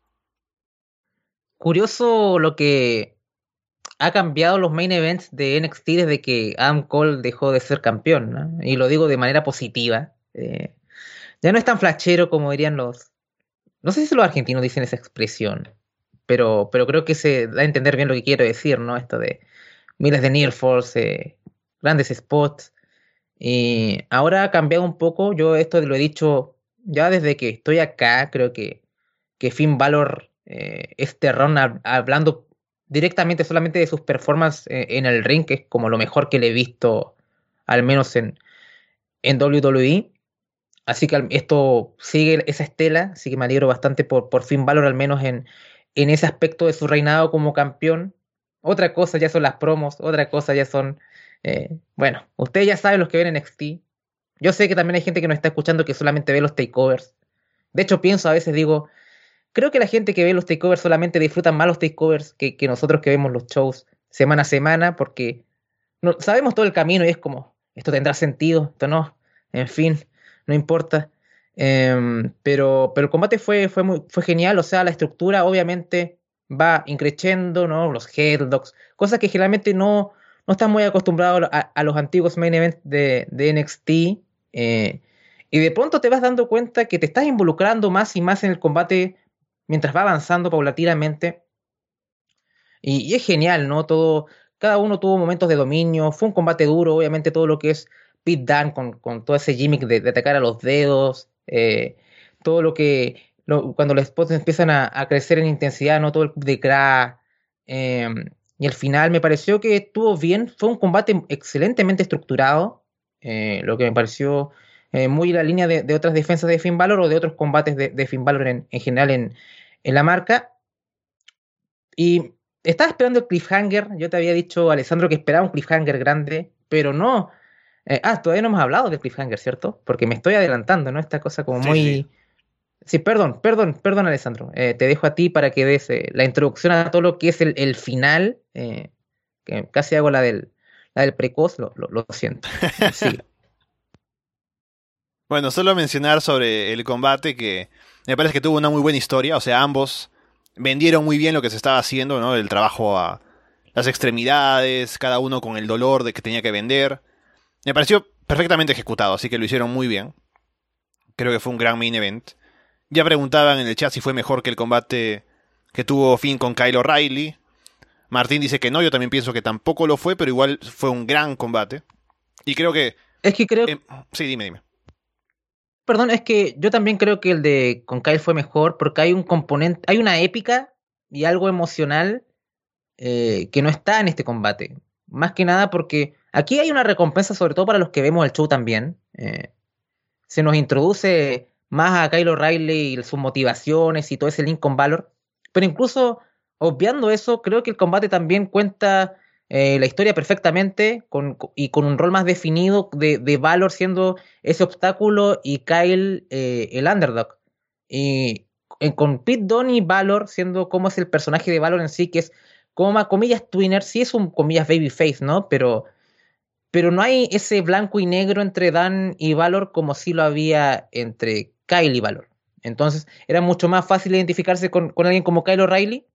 Curioso lo que ha cambiado los main events de NXT desde que Adam Cole dejó de ser campeón, ¿no? Y lo digo de manera positiva. Ya no es tan flashero como dirían los... No sé si los argentinos dicen esa expresión, pero creo que se da a entender bien lo que quiero decir, ¿no? Esto de miles de near falls, grandes spots. Y ahora ha cambiado un poco. Yo esto lo he dicho ya desde que estoy acá. Creo que Finn Balor es terrón hablando directamente solamente de sus performances en el ring, que es como lo mejor que le he visto, al menos en WWE. Así que esto sigue esa estela, así que me alegro bastante por Finn Balor, al menos en ese aspecto de su reinado como campeón. Otra cosa ya son las promos, otra cosa ya son... bueno, ustedes ya saben los que ven en NXT. Yo sé que también hay gente que nos está escuchando que solamente ve los takeovers. De hecho, pienso a veces, digo, creo que la gente que ve los takeovers solamente disfruta más los takeovers que nosotros que vemos los shows semana a semana, porque no, sabemos todo el camino y es como, esto tendrá sentido, esto no, en fin, no importa. Pero el combate fue genial, o sea, la estructura obviamente va increciendo, ¿no? Los headlocks, cosas que generalmente no están muy acostumbrados a los antiguos main events de NXT. Y de pronto te vas dando cuenta que te estás involucrando más y más en el combate mientras va avanzando paulatinamente. Y es genial, ¿no? Cada uno tuvo momentos de dominio, fue un combate duro, obviamente todo lo que es Pete Dunne con todo ese gimmick de atacar a los dedos, todo lo que cuando los spots empiezan a crecer en intensidad, no todo el de crack, y al final me pareció que estuvo bien, fue un combate excelentemente estructurado, lo que me pareció muy la línea de otras defensas de Finn Balor o de otros combates de Finn Balor en general en la marca. Y estaba esperando el cliffhanger. Yo te había dicho, Alessandro, que esperaba un cliffhanger grande, pero no. Todavía no hemos hablado del cliffhanger, ¿cierto? Porque me estoy adelantando, ¿no? Esta cosa como Sí, muy... sí. Sí, perdón, Alessandro. Te dejo a ti para que des la introducción a todo lo que es el final. Que casi hago la del precoz, lo siento. Sí. Bueno, solo mencionar sobre el combate que me parece que tuvo una muy buena historia. O sea, ambos vendieron muy bien lo que se estaba haciendo, ¿no? El trabajo a las extremidades, cada uno con el dolor de que tenía que vender. Me pareció perfectamente ejecutado, así que lo hicieron muy bien. Creo que fue un gran main event. Ya preguntaban en el chat si fue mejor que el combate que tuvo Finn con Kyle O'Reilly. Martín dice que no, yo también pienso que tampoco lo fue, pero igual fue un gran combate. Y creo que... Es que creo... sí, dime. Perdón, es que yo también creo que el de con Kyle fue mejor porque hay un componente, hay una épica y algo emocional que no está en este combate. Más que nada porque aquí hay una recompensa, sobre todo para los que vemos el show también. Se nos introduce más a Kyle O'Reilly y sus motivaciones y todo ese link con Valor. Pero incluso obviando eso, creo que el combate también cuenta la historia perfectamente y con un rol más definido de Valor siendo ese obstáculo y Kyle el underdog. Y con Pete Dunne y Valor siendo como es el personaje de Valor en sí, que es como comillas twinner, sí es un comillas babyface, ¿no? Pero no hay ese blanco y negro entre Dan y Valor como sí lo había entre Kyle y Valor. Entonces era mucho más fácil identificarse con alguien como Kyle O'Reilly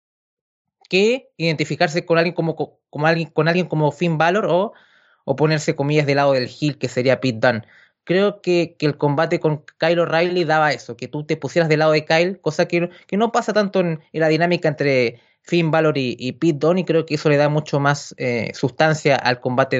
que identificarse con alguien con alguien como Finn Balor o ponerse comillas del lado del heel que sería Pete Dunne. Creo que el combate con Kyle O'Reilly daba eso, que tú te pusieras del lado de Kyle, cosa que no pasa tanto en la dinámica entre Finn Balor y Pete Dunne, y creo que eso le da mucho más sustancia al combate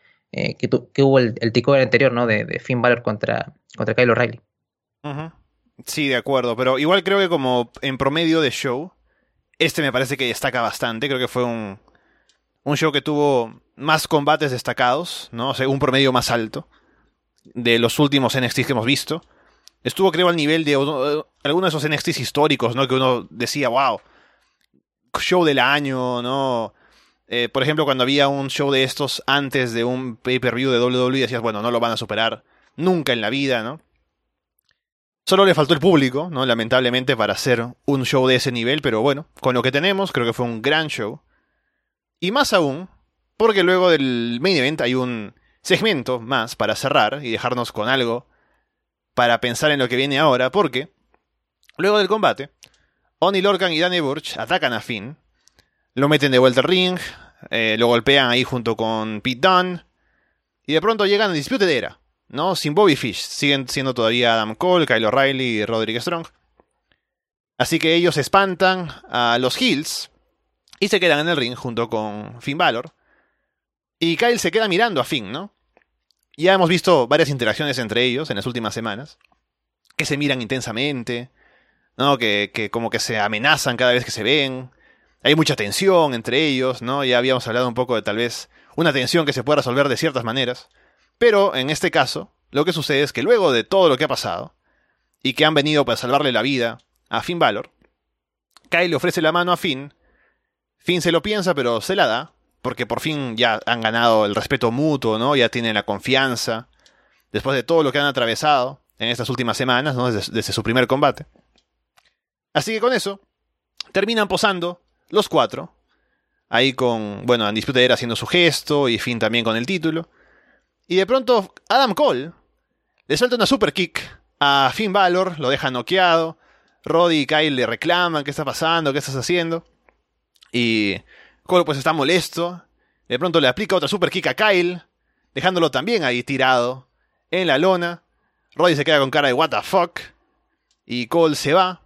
que hubo el takeover anterior, ¿no? De Finn Balor contra Kyle O'Reilly. Uh-huh. Sí, de acuerdo, pero igual creo que como en promedio de show, este me parece que destaca bastante. Creo que fue un show que tuvo más combates destacados, ¿no? O sea, un promedio más alto de los últimos NXT que hemos visto. Estuvo, creo, al nivel de algunos de esos NXT históricos, ¿no? Que uno decía, wow, show del año, ¿no? Por ejemplo, cuando había un show de estos antes de un pay-per-view de WWE, decías, bueno, no lo van a superar nunca en la vida, ¿no? Solo le faltó el público, ¿no? Lamentablemente, para hacer un show de ese nivel, pero bueno, con lo que tenemos, creo que fue un gran show. Y más aún, porque luego del main event hay un segmento más para cerrar y dejarnos con algo para pensar en lo que viene ahora, porque luego del combate, Oney Lorcan y Danny Burch atacan a Finn, lo meten de vuelta al ring, lo golpean ahí junto con Pete Dunne, y de pronto llegan a Disputed Era, ¿no? Sin Bobby Fish, siguen siendo todavía Adam Cole, Kyle O'Reilly y Roderick Strong. Así que ellos espantan a los Heels y se quedan en el ring junto con Finn Balor. Y Kyle se queda mirando a Finn, ¿no? Ya hemos visto varias interacciones entre ellos en las últimas semanas, que se miran intensamente, ¿no? Que como que se amenazan cada vez que se ven. Hay mucha tensión entre ellos, ¿no? Ya habíamos hablado un poco de tal vez una tensión que se puede resolver de ciertas maneras. Pero en este caso, lo que sucede es que luego de todo lo que ha pasado, y que han venido para salvarle la vida a Finn Balor, Kyle le ofrece la mano a Finn. Finn se lo piensa, pero se la da, porque por fin ya han ganado el respeto mutuo, ¿no? Ya tienen la confianza, después de todo lo que han atravesado en estas últimas semanas, ¿no? Desde su primer combate. Así que con eso, terminan posando los cuatro, ahí con, bueno, Undisputed Era haciendo su gesto, y Finn también con el título. Y de pronto, Adam Cole le suelta una super kick a Finn Balor, lo deja noqueado. Roddy y Kyle le reclaman, ¿qué está pasando? ¿Qué estás haciendo? Y Cole pues está molesto. De pronto le aplica otra super kick a Kyle, dejándolo también ahí tirado en la lona. Roddy se queda con cara de what the fuck. Y Cole se va.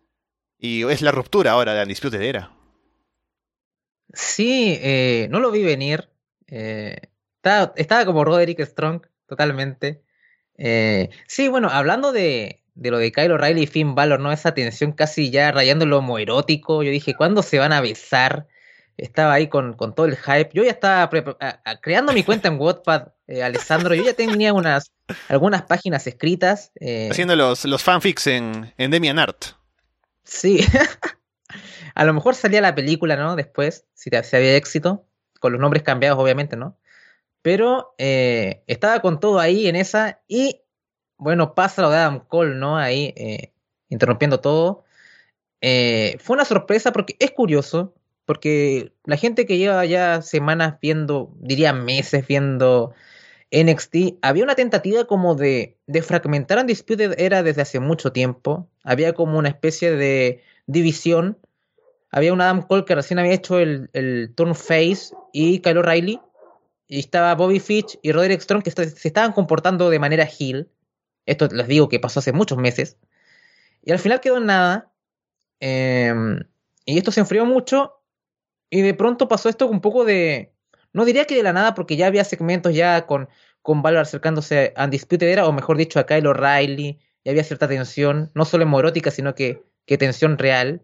Y es la ruptura ahora de Undisputed Era. Sí, no lo vi venir. Estaba como Roderick Strong, totalmente. Sí, bueno, hablando de lo de Kyle O'Reilly y Finn Balor, ¿no? Esa tensión casi ya rayando lo homoerótico. Yo dije, ¿cuándo se van a besar? Estaba ahí con todo el hype. Yo ya estaba creando mi cuenta en Wattpad, Alessandro. Yo ya tenía algunas páginas escritas. Haciendo los fanfics en DeviantArt. Sí, a lo mejor salía la película, ¿no? Después, si había éxito, con los nombres cambiados, obviamente, ¿no? Pero estaba con todo ahí en esa y, bueno, pasa lo de Adam Cole, ¿no? Ahí, interrumpiendo todo. Fue una sorpresa porque es curioso, porque la gente que lleva ya semanas viendo, diría meses viendo NXT, había una tentativa como de fragmentar Undisputed Era desde hace mucho tiempo. Había como una especie de división. Había un Adam Cole que recién había hecho el turn face y Kyle O'Reilly. Y estaba Bobby Fitch y Roderick Strong que se estaban comportando de manera heel. Esto les digo que pasó hace muchos meses. Y al final quedó en nada. Y esto se enfrió mucho. Y de pronto pasó esto un poco de... No diría que de la nada, porque ya había segmentos ya con Balor acercándose a Undisputed Era, o mejor dicho, a Kyle O'Reilly. Y había cierta tensión, no solo homoerótica, sino que tensión real.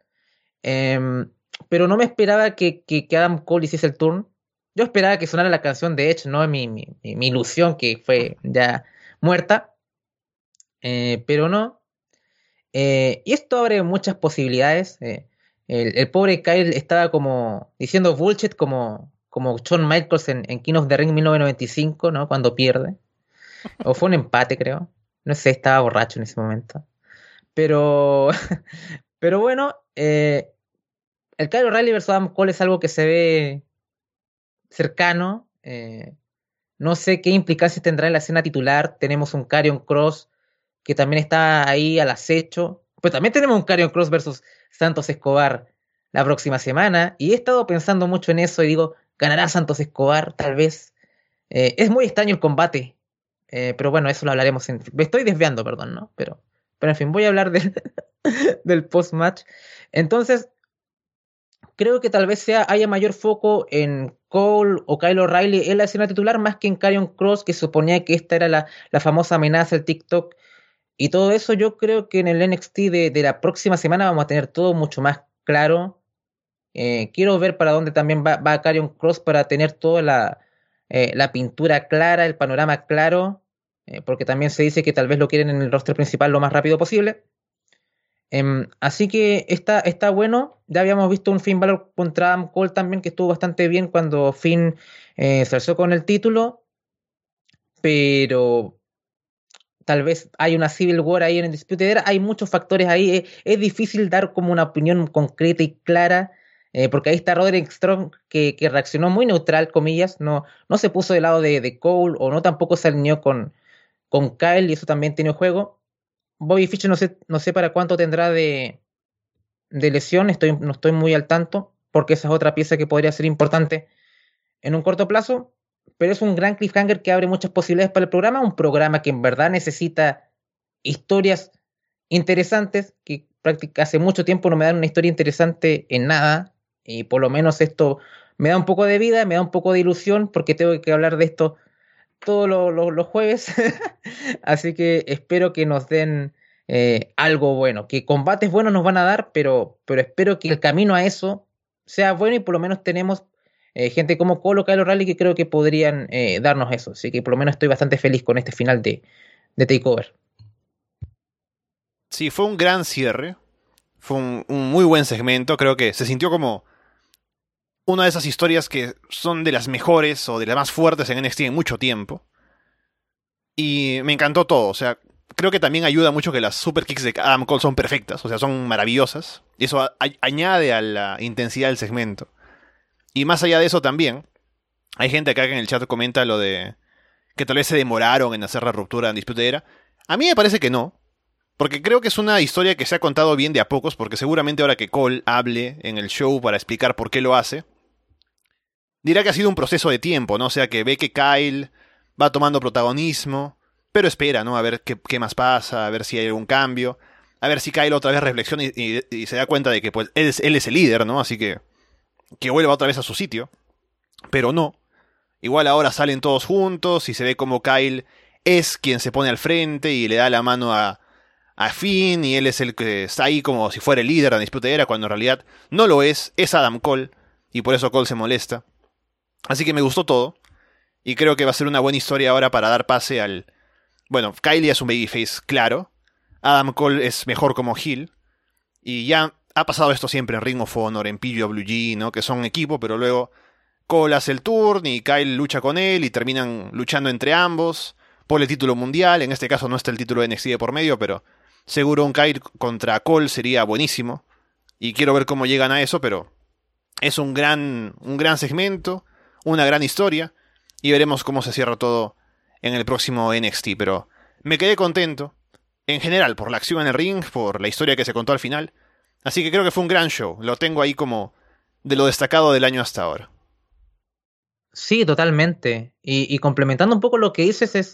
Pero no me esperaba que Adam Cole hiciese el turn. Yo esperaba que sonara la canción de Edge, ¿no? Mi ilusión que fue ya muerta. Pero no. Y esto abre muchas posibilidades. El pobre Kyle estaba como diciendo bullshit como Shawn Michaels en King of the Ring 1995, ¿no? Cuando pierde. O fue un empate, creo. No sé, estaba borracho en ese momento. Pero, pero bueno, el Kyle O'Reilly versus Adam Cole es algo que se ve cercano. No sé qué implicancias tendrá en la escena titular. Tenemos un Karrion Kross que también está ahí al acecho. Pues también tenemos un Karrion Kross versus Santos Escobar la próxima semana. Y he estado pensando mucho en eso y digo, ¿ganará Santos Escobar? Tal vez. Es muy extraño el combate. Pero bueno, eso lo hablaremos me estoy desviando, perdón, ¿no? Pero en fin, voy a hablar del post-match. Entonces, creo que tal vez haya mayor foco en Cole o Kyle O'Reilly en la escena titular más que en Karrion Kross, que suponía que esta era la famosa amenaza, el TikTok. Y todo eso yo creo que en el NXT de la próxima semana vamos a tener todo mucho más claro. Quiero ver para dónde también va Karrion Kross para tener toda la pintura clara, el panorama claro, porque también se dice que tal vez lo quieren en el roster principal lo más rápido posible. Así que está bueno. Ya habíamos visto un Finn Balor contra Adam Cole también, que estuvo bastante bien cuando Finn se alzó con el título. Pero tal vez hay una Civil War ahí en el Undisputed Era. Hay muchos factores ahí. Es difícil dar como una opinión concreta y clara. Porque ahí está Roderick Strong que reaccionó muy neutral, comillas. No se puso del lado de Cole o no tampoco se alineó con Kyle y eso también tiene juego. Bobby Fish no sé para cuánto tendrá de lesión, no estoy muy al tanto, porque esa es otra pieza que podría ser importante en un corto plazo, pero es un gran cliffhanger que abre muchas posibilidades para el programa, un programa que en verdad necesita historias interesantes, que prácticamente hace mucho tiempo no me dan una historia interesante en nada, y por lo menos esto me da un poco de vida, me da un poco de ilusión, porque tengo que hablar de esto todos los jueves. Así que espero que nos den algo bueno. Que combates buenos nos van a dar, pero espero que el camino a eso sea bueno y por lo menos tenemos gente como Cole o Kyle O'Reilly que creo que podrían darnos eso. Así que por lo menos estoy bastante feliz con este final de TakeOver. Sí, fue un gran cierre. Fue un muy buen segmento. Creo que se sintió como una de esas historias que son de las mejores o de las más fuertes en NXT en mucho tiempo. Y me encantó todo. O sea, creo que también ayuda mucho que las super kicks de Adam Cole son perfectas. O sea, son maravillosas. Y eso añade a la intensidad del segmento. Y más allá de eso también, hay gente acá que en el chat comenta lo de que tal vez se demoraron en hacer la ruptura en Undisputed Era. A mí me parece que no. Porque creo que es una historia que se ha contado bien de a pocos, porque seguramente ahora que Cole hable en el show para explicar por qué lo hace, dirá que ha sido un proceso de tiempo, ¿no? O sea, que ve que Kyle va tomando protagonismo, pero espera, ¿no? A ver qué más pasa, a ver si hay algún cambio, a ver si Kyle otra vez reflexiona y se da cuenta de que pues él es el líder, ¿no? Así que vuelva otra vez a su sitio. Pero no. igual ahora salen todos juntos y se ve como Kyle es quien se pone al frente y le da la mano a Finn, y él es el que está ahí como si fuera el líder de la disputa era, cuando en realidad no lo es Adam Cole, y por eso Cole se molesta. Así que me gustó todo, y creo que va a ser una buena historia ahora para dar pase al... Bueno, Kylie es un babyface, claro. Adam Cole es mejor como heel, y ya ha pasado esto siempre en Ring of Honor, en PWG, ¿no? Que son un equipo, pero luego Cole hace el turn y Kyle lucha con él y terminan luchando entre ambos por el título mundial. En este caso no está el título de NXT de por medio, pero seguro un Kyle contra Cole sería buenísimo. Y quiero ver cómo llegan a eso, pero es un gran segmento, una gran historia. Y veremos cómo se cierra todo en el próximo NXT. Pero me quedé contento, en general, por la acción en el ring, por la historia que se contó al final. Así que creo que fue un gran show. Lo tengo ahí como de lo destacado del año hasta ahora. Sí, totalmente. Y complementando un poco lo que dices es,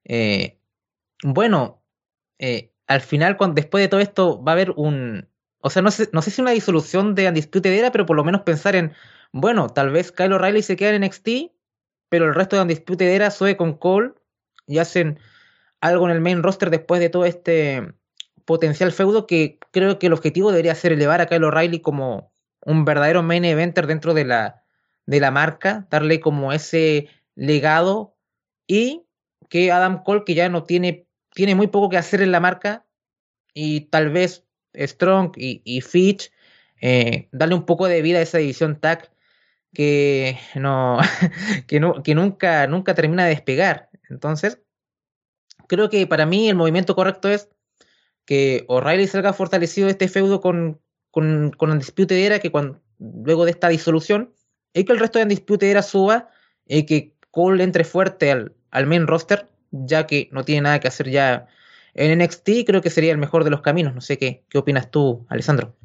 bueno, al final, después de todo esto, va a haber o sea, no sé si una disolución de Undisputed Era, pero por lo menos pensar en, bueno, tal vez Kyle O'Reilly se queda en NXT, pero el resto de Undisputed Era sube con Cole y hacen algo en el main roster después de todo este potencial feudo, que creo que el objetivo debería ser elevar a Kyle O'Reilly como un verdadero main eventer dentro de la marca, darle como ese legado, y que Adam Cole, que ya no tiene muy poco que hacer en la marca, y tal vez Strong y Fitch, darle un poco de vida a esa división tag que no, que nunca termina de despegar. Entonces, creo que para mí el movimiento correcto es que O'Reilly salga fortalecido de este feudo con Undisputed Era, que luego de esta disolución, y que el resto de Undisputed Era suba, y que Cole entre fuerte al main roster, ya que no tiene nada que hacer ya en NXT. Creo que sería el mejor de los caminos. No sé qué opinas tú, Alessandro.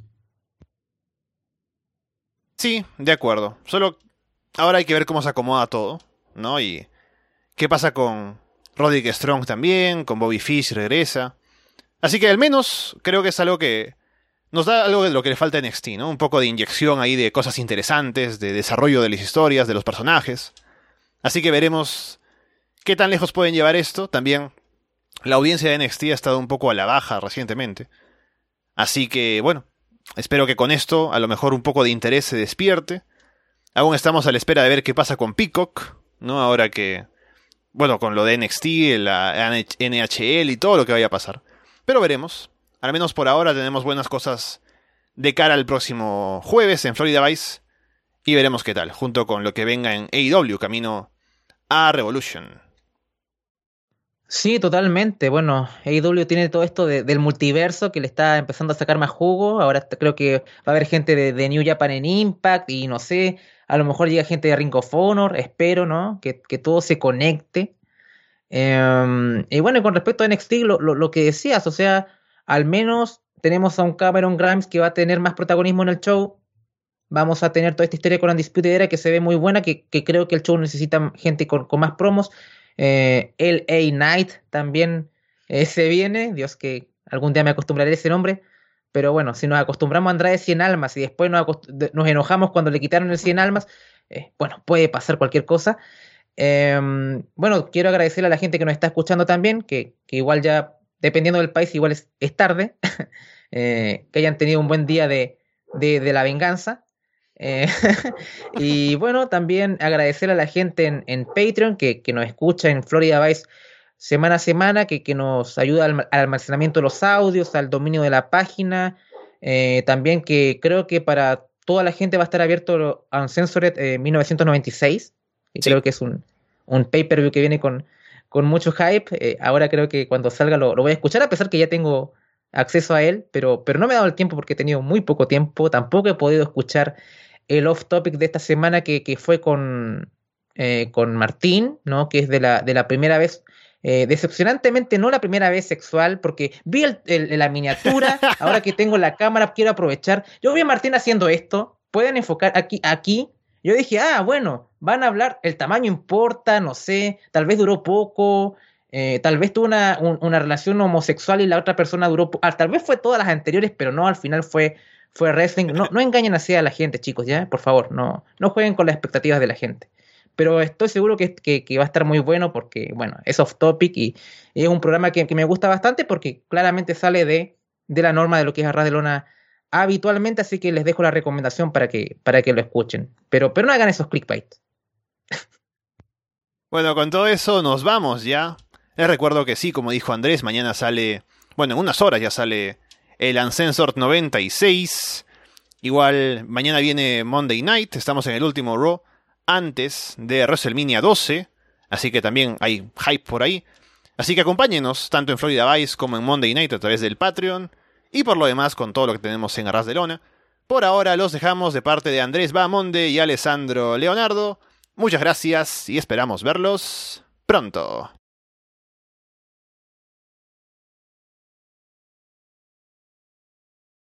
Sí, de acuerdo. Solo ahora hay que ver cómo se acomoda todo, ¿no? Y qué pasa con Roderick Strong también, con Bobby Fish regresa. Así que al menos creo que es algo que nos da algo de lo que le falta a NXT, ¿no? Un poco de inyección ahí de cosas interesantes, de desarrollo de las historias, de los personajes. Así que veremos qué tan lejos pueden llevar esto. También la audiencia de NXT ha estado un poco a la baja recientemente. Así que, bueno, espero que con esto a lo mejor un poco de interés se despierte. Aún estamos a la espera de ver qué pasa con Peacock, ¿no? Ahora que, bueno, con lo de NXT, la NHL y todo lo que vaya a pasar. Pero veremos. Al menos por ahora tenemos buenas cosas de cara al próximo jueves en Florida Vice. Y veremos qué tal, junto con lo que venga en AEW, camino a Revolution. Sí, totalmente. Bueno, AEW tiene todo esto del multiverso que le está empezando a sacar más jugo. Ahora creo que va a haber gente de New Japan en Impact, y no sé, a lo mejor llega gente de Ring of Honor, espero, ¿no? Que todo se conecte. Y bueno, y con respecto a NXT, lo que decías, o sea, al menos tenemos a un Cameron Grimes que va a tener más protagonismo en el show. Vamos a tener toda esta historia con Undisputed Era que se ve muy buena, que creo que el show necesita gente con más promos. LA Knight también se viene. Dios, que algún día me acostumbraré a ese nombre. Pero bueno, si nos acostumbramos a Andrade 100 almas y después nos enojamos cuando le quitaron el 100 almas, bueno, puede pasar cualquier cosa. Bueno, quiero agradecerle a la gente que nos está escuchando también, que igual ya, dependiendo del país, igual es tarde. Que hayan tenido un buen día de la venganza. Eh, y bueno, también agradecer a la gente en Patreon que nos escucha en Florida Vice semana a semana, que nos ayuda al almacenamiento de los audios, al dominio de la página. También que creo que para toda la gente va a estar abierto Uncensored 1996. Y Sí. creo que es un pay-per-view que viene con mucho hype. Ahora creo que cuando salga lo voy a escuchar, a pesar que ya tengo acceso a él, pero no me he dado el tiempo porque he tenido muy poco tiempo. Tampoco he podido escuchar el off-topic de esta semana que fue con Martín, ¿no? Que es de la primera vez, decepcionantemente no la primera vez sexual, porque vi la miniatura, ahora que tengo la cámara quiero aprovechar. Yo vi a Martín haciendo esto, pueden enfocar aquí. Yo dije, bueno, van a hablar, el tamaño importa, no sé, tal vez duró poco, tal vez tuvo una relación homosexual y la otra persona duró, tal vez fue todas las anteriores, pero no, al final fue wrestling. No engañen así a la gente, chicos, ya, por favor, no jueguen con las expectativas de la gente. pero estoy seguro que va a estar muy bueno porque, bueno, es off topic y es un programa que me gusta bastante porque claramente sale de la norma de lo que es Arras de Lona habitualmente, así que les dejo la recomendación para que lo escuchen. Pero no hagan esos clickbait. Bueno, con todo eso nos vamos ya. Les recuerdo que sí, como dijo Andrés, mañana sale, bueno, en unas horas ya sale el Uncensored 96. Igual, mañana viene Monday Night, estamos en el último Raw antes de WrestleMania 12, así que también hay hype por ahí. Así que acompáñenos, tanto en Florida Vice como en Monday Night a través del Patreon, y por lo demás con todo lo que tenemos en Arras de Lona. Por ahora los dejamos de parte de Andrés Bahamonde y Alessandro Leonardo. Muchas gracias y esperamos verlos pronto.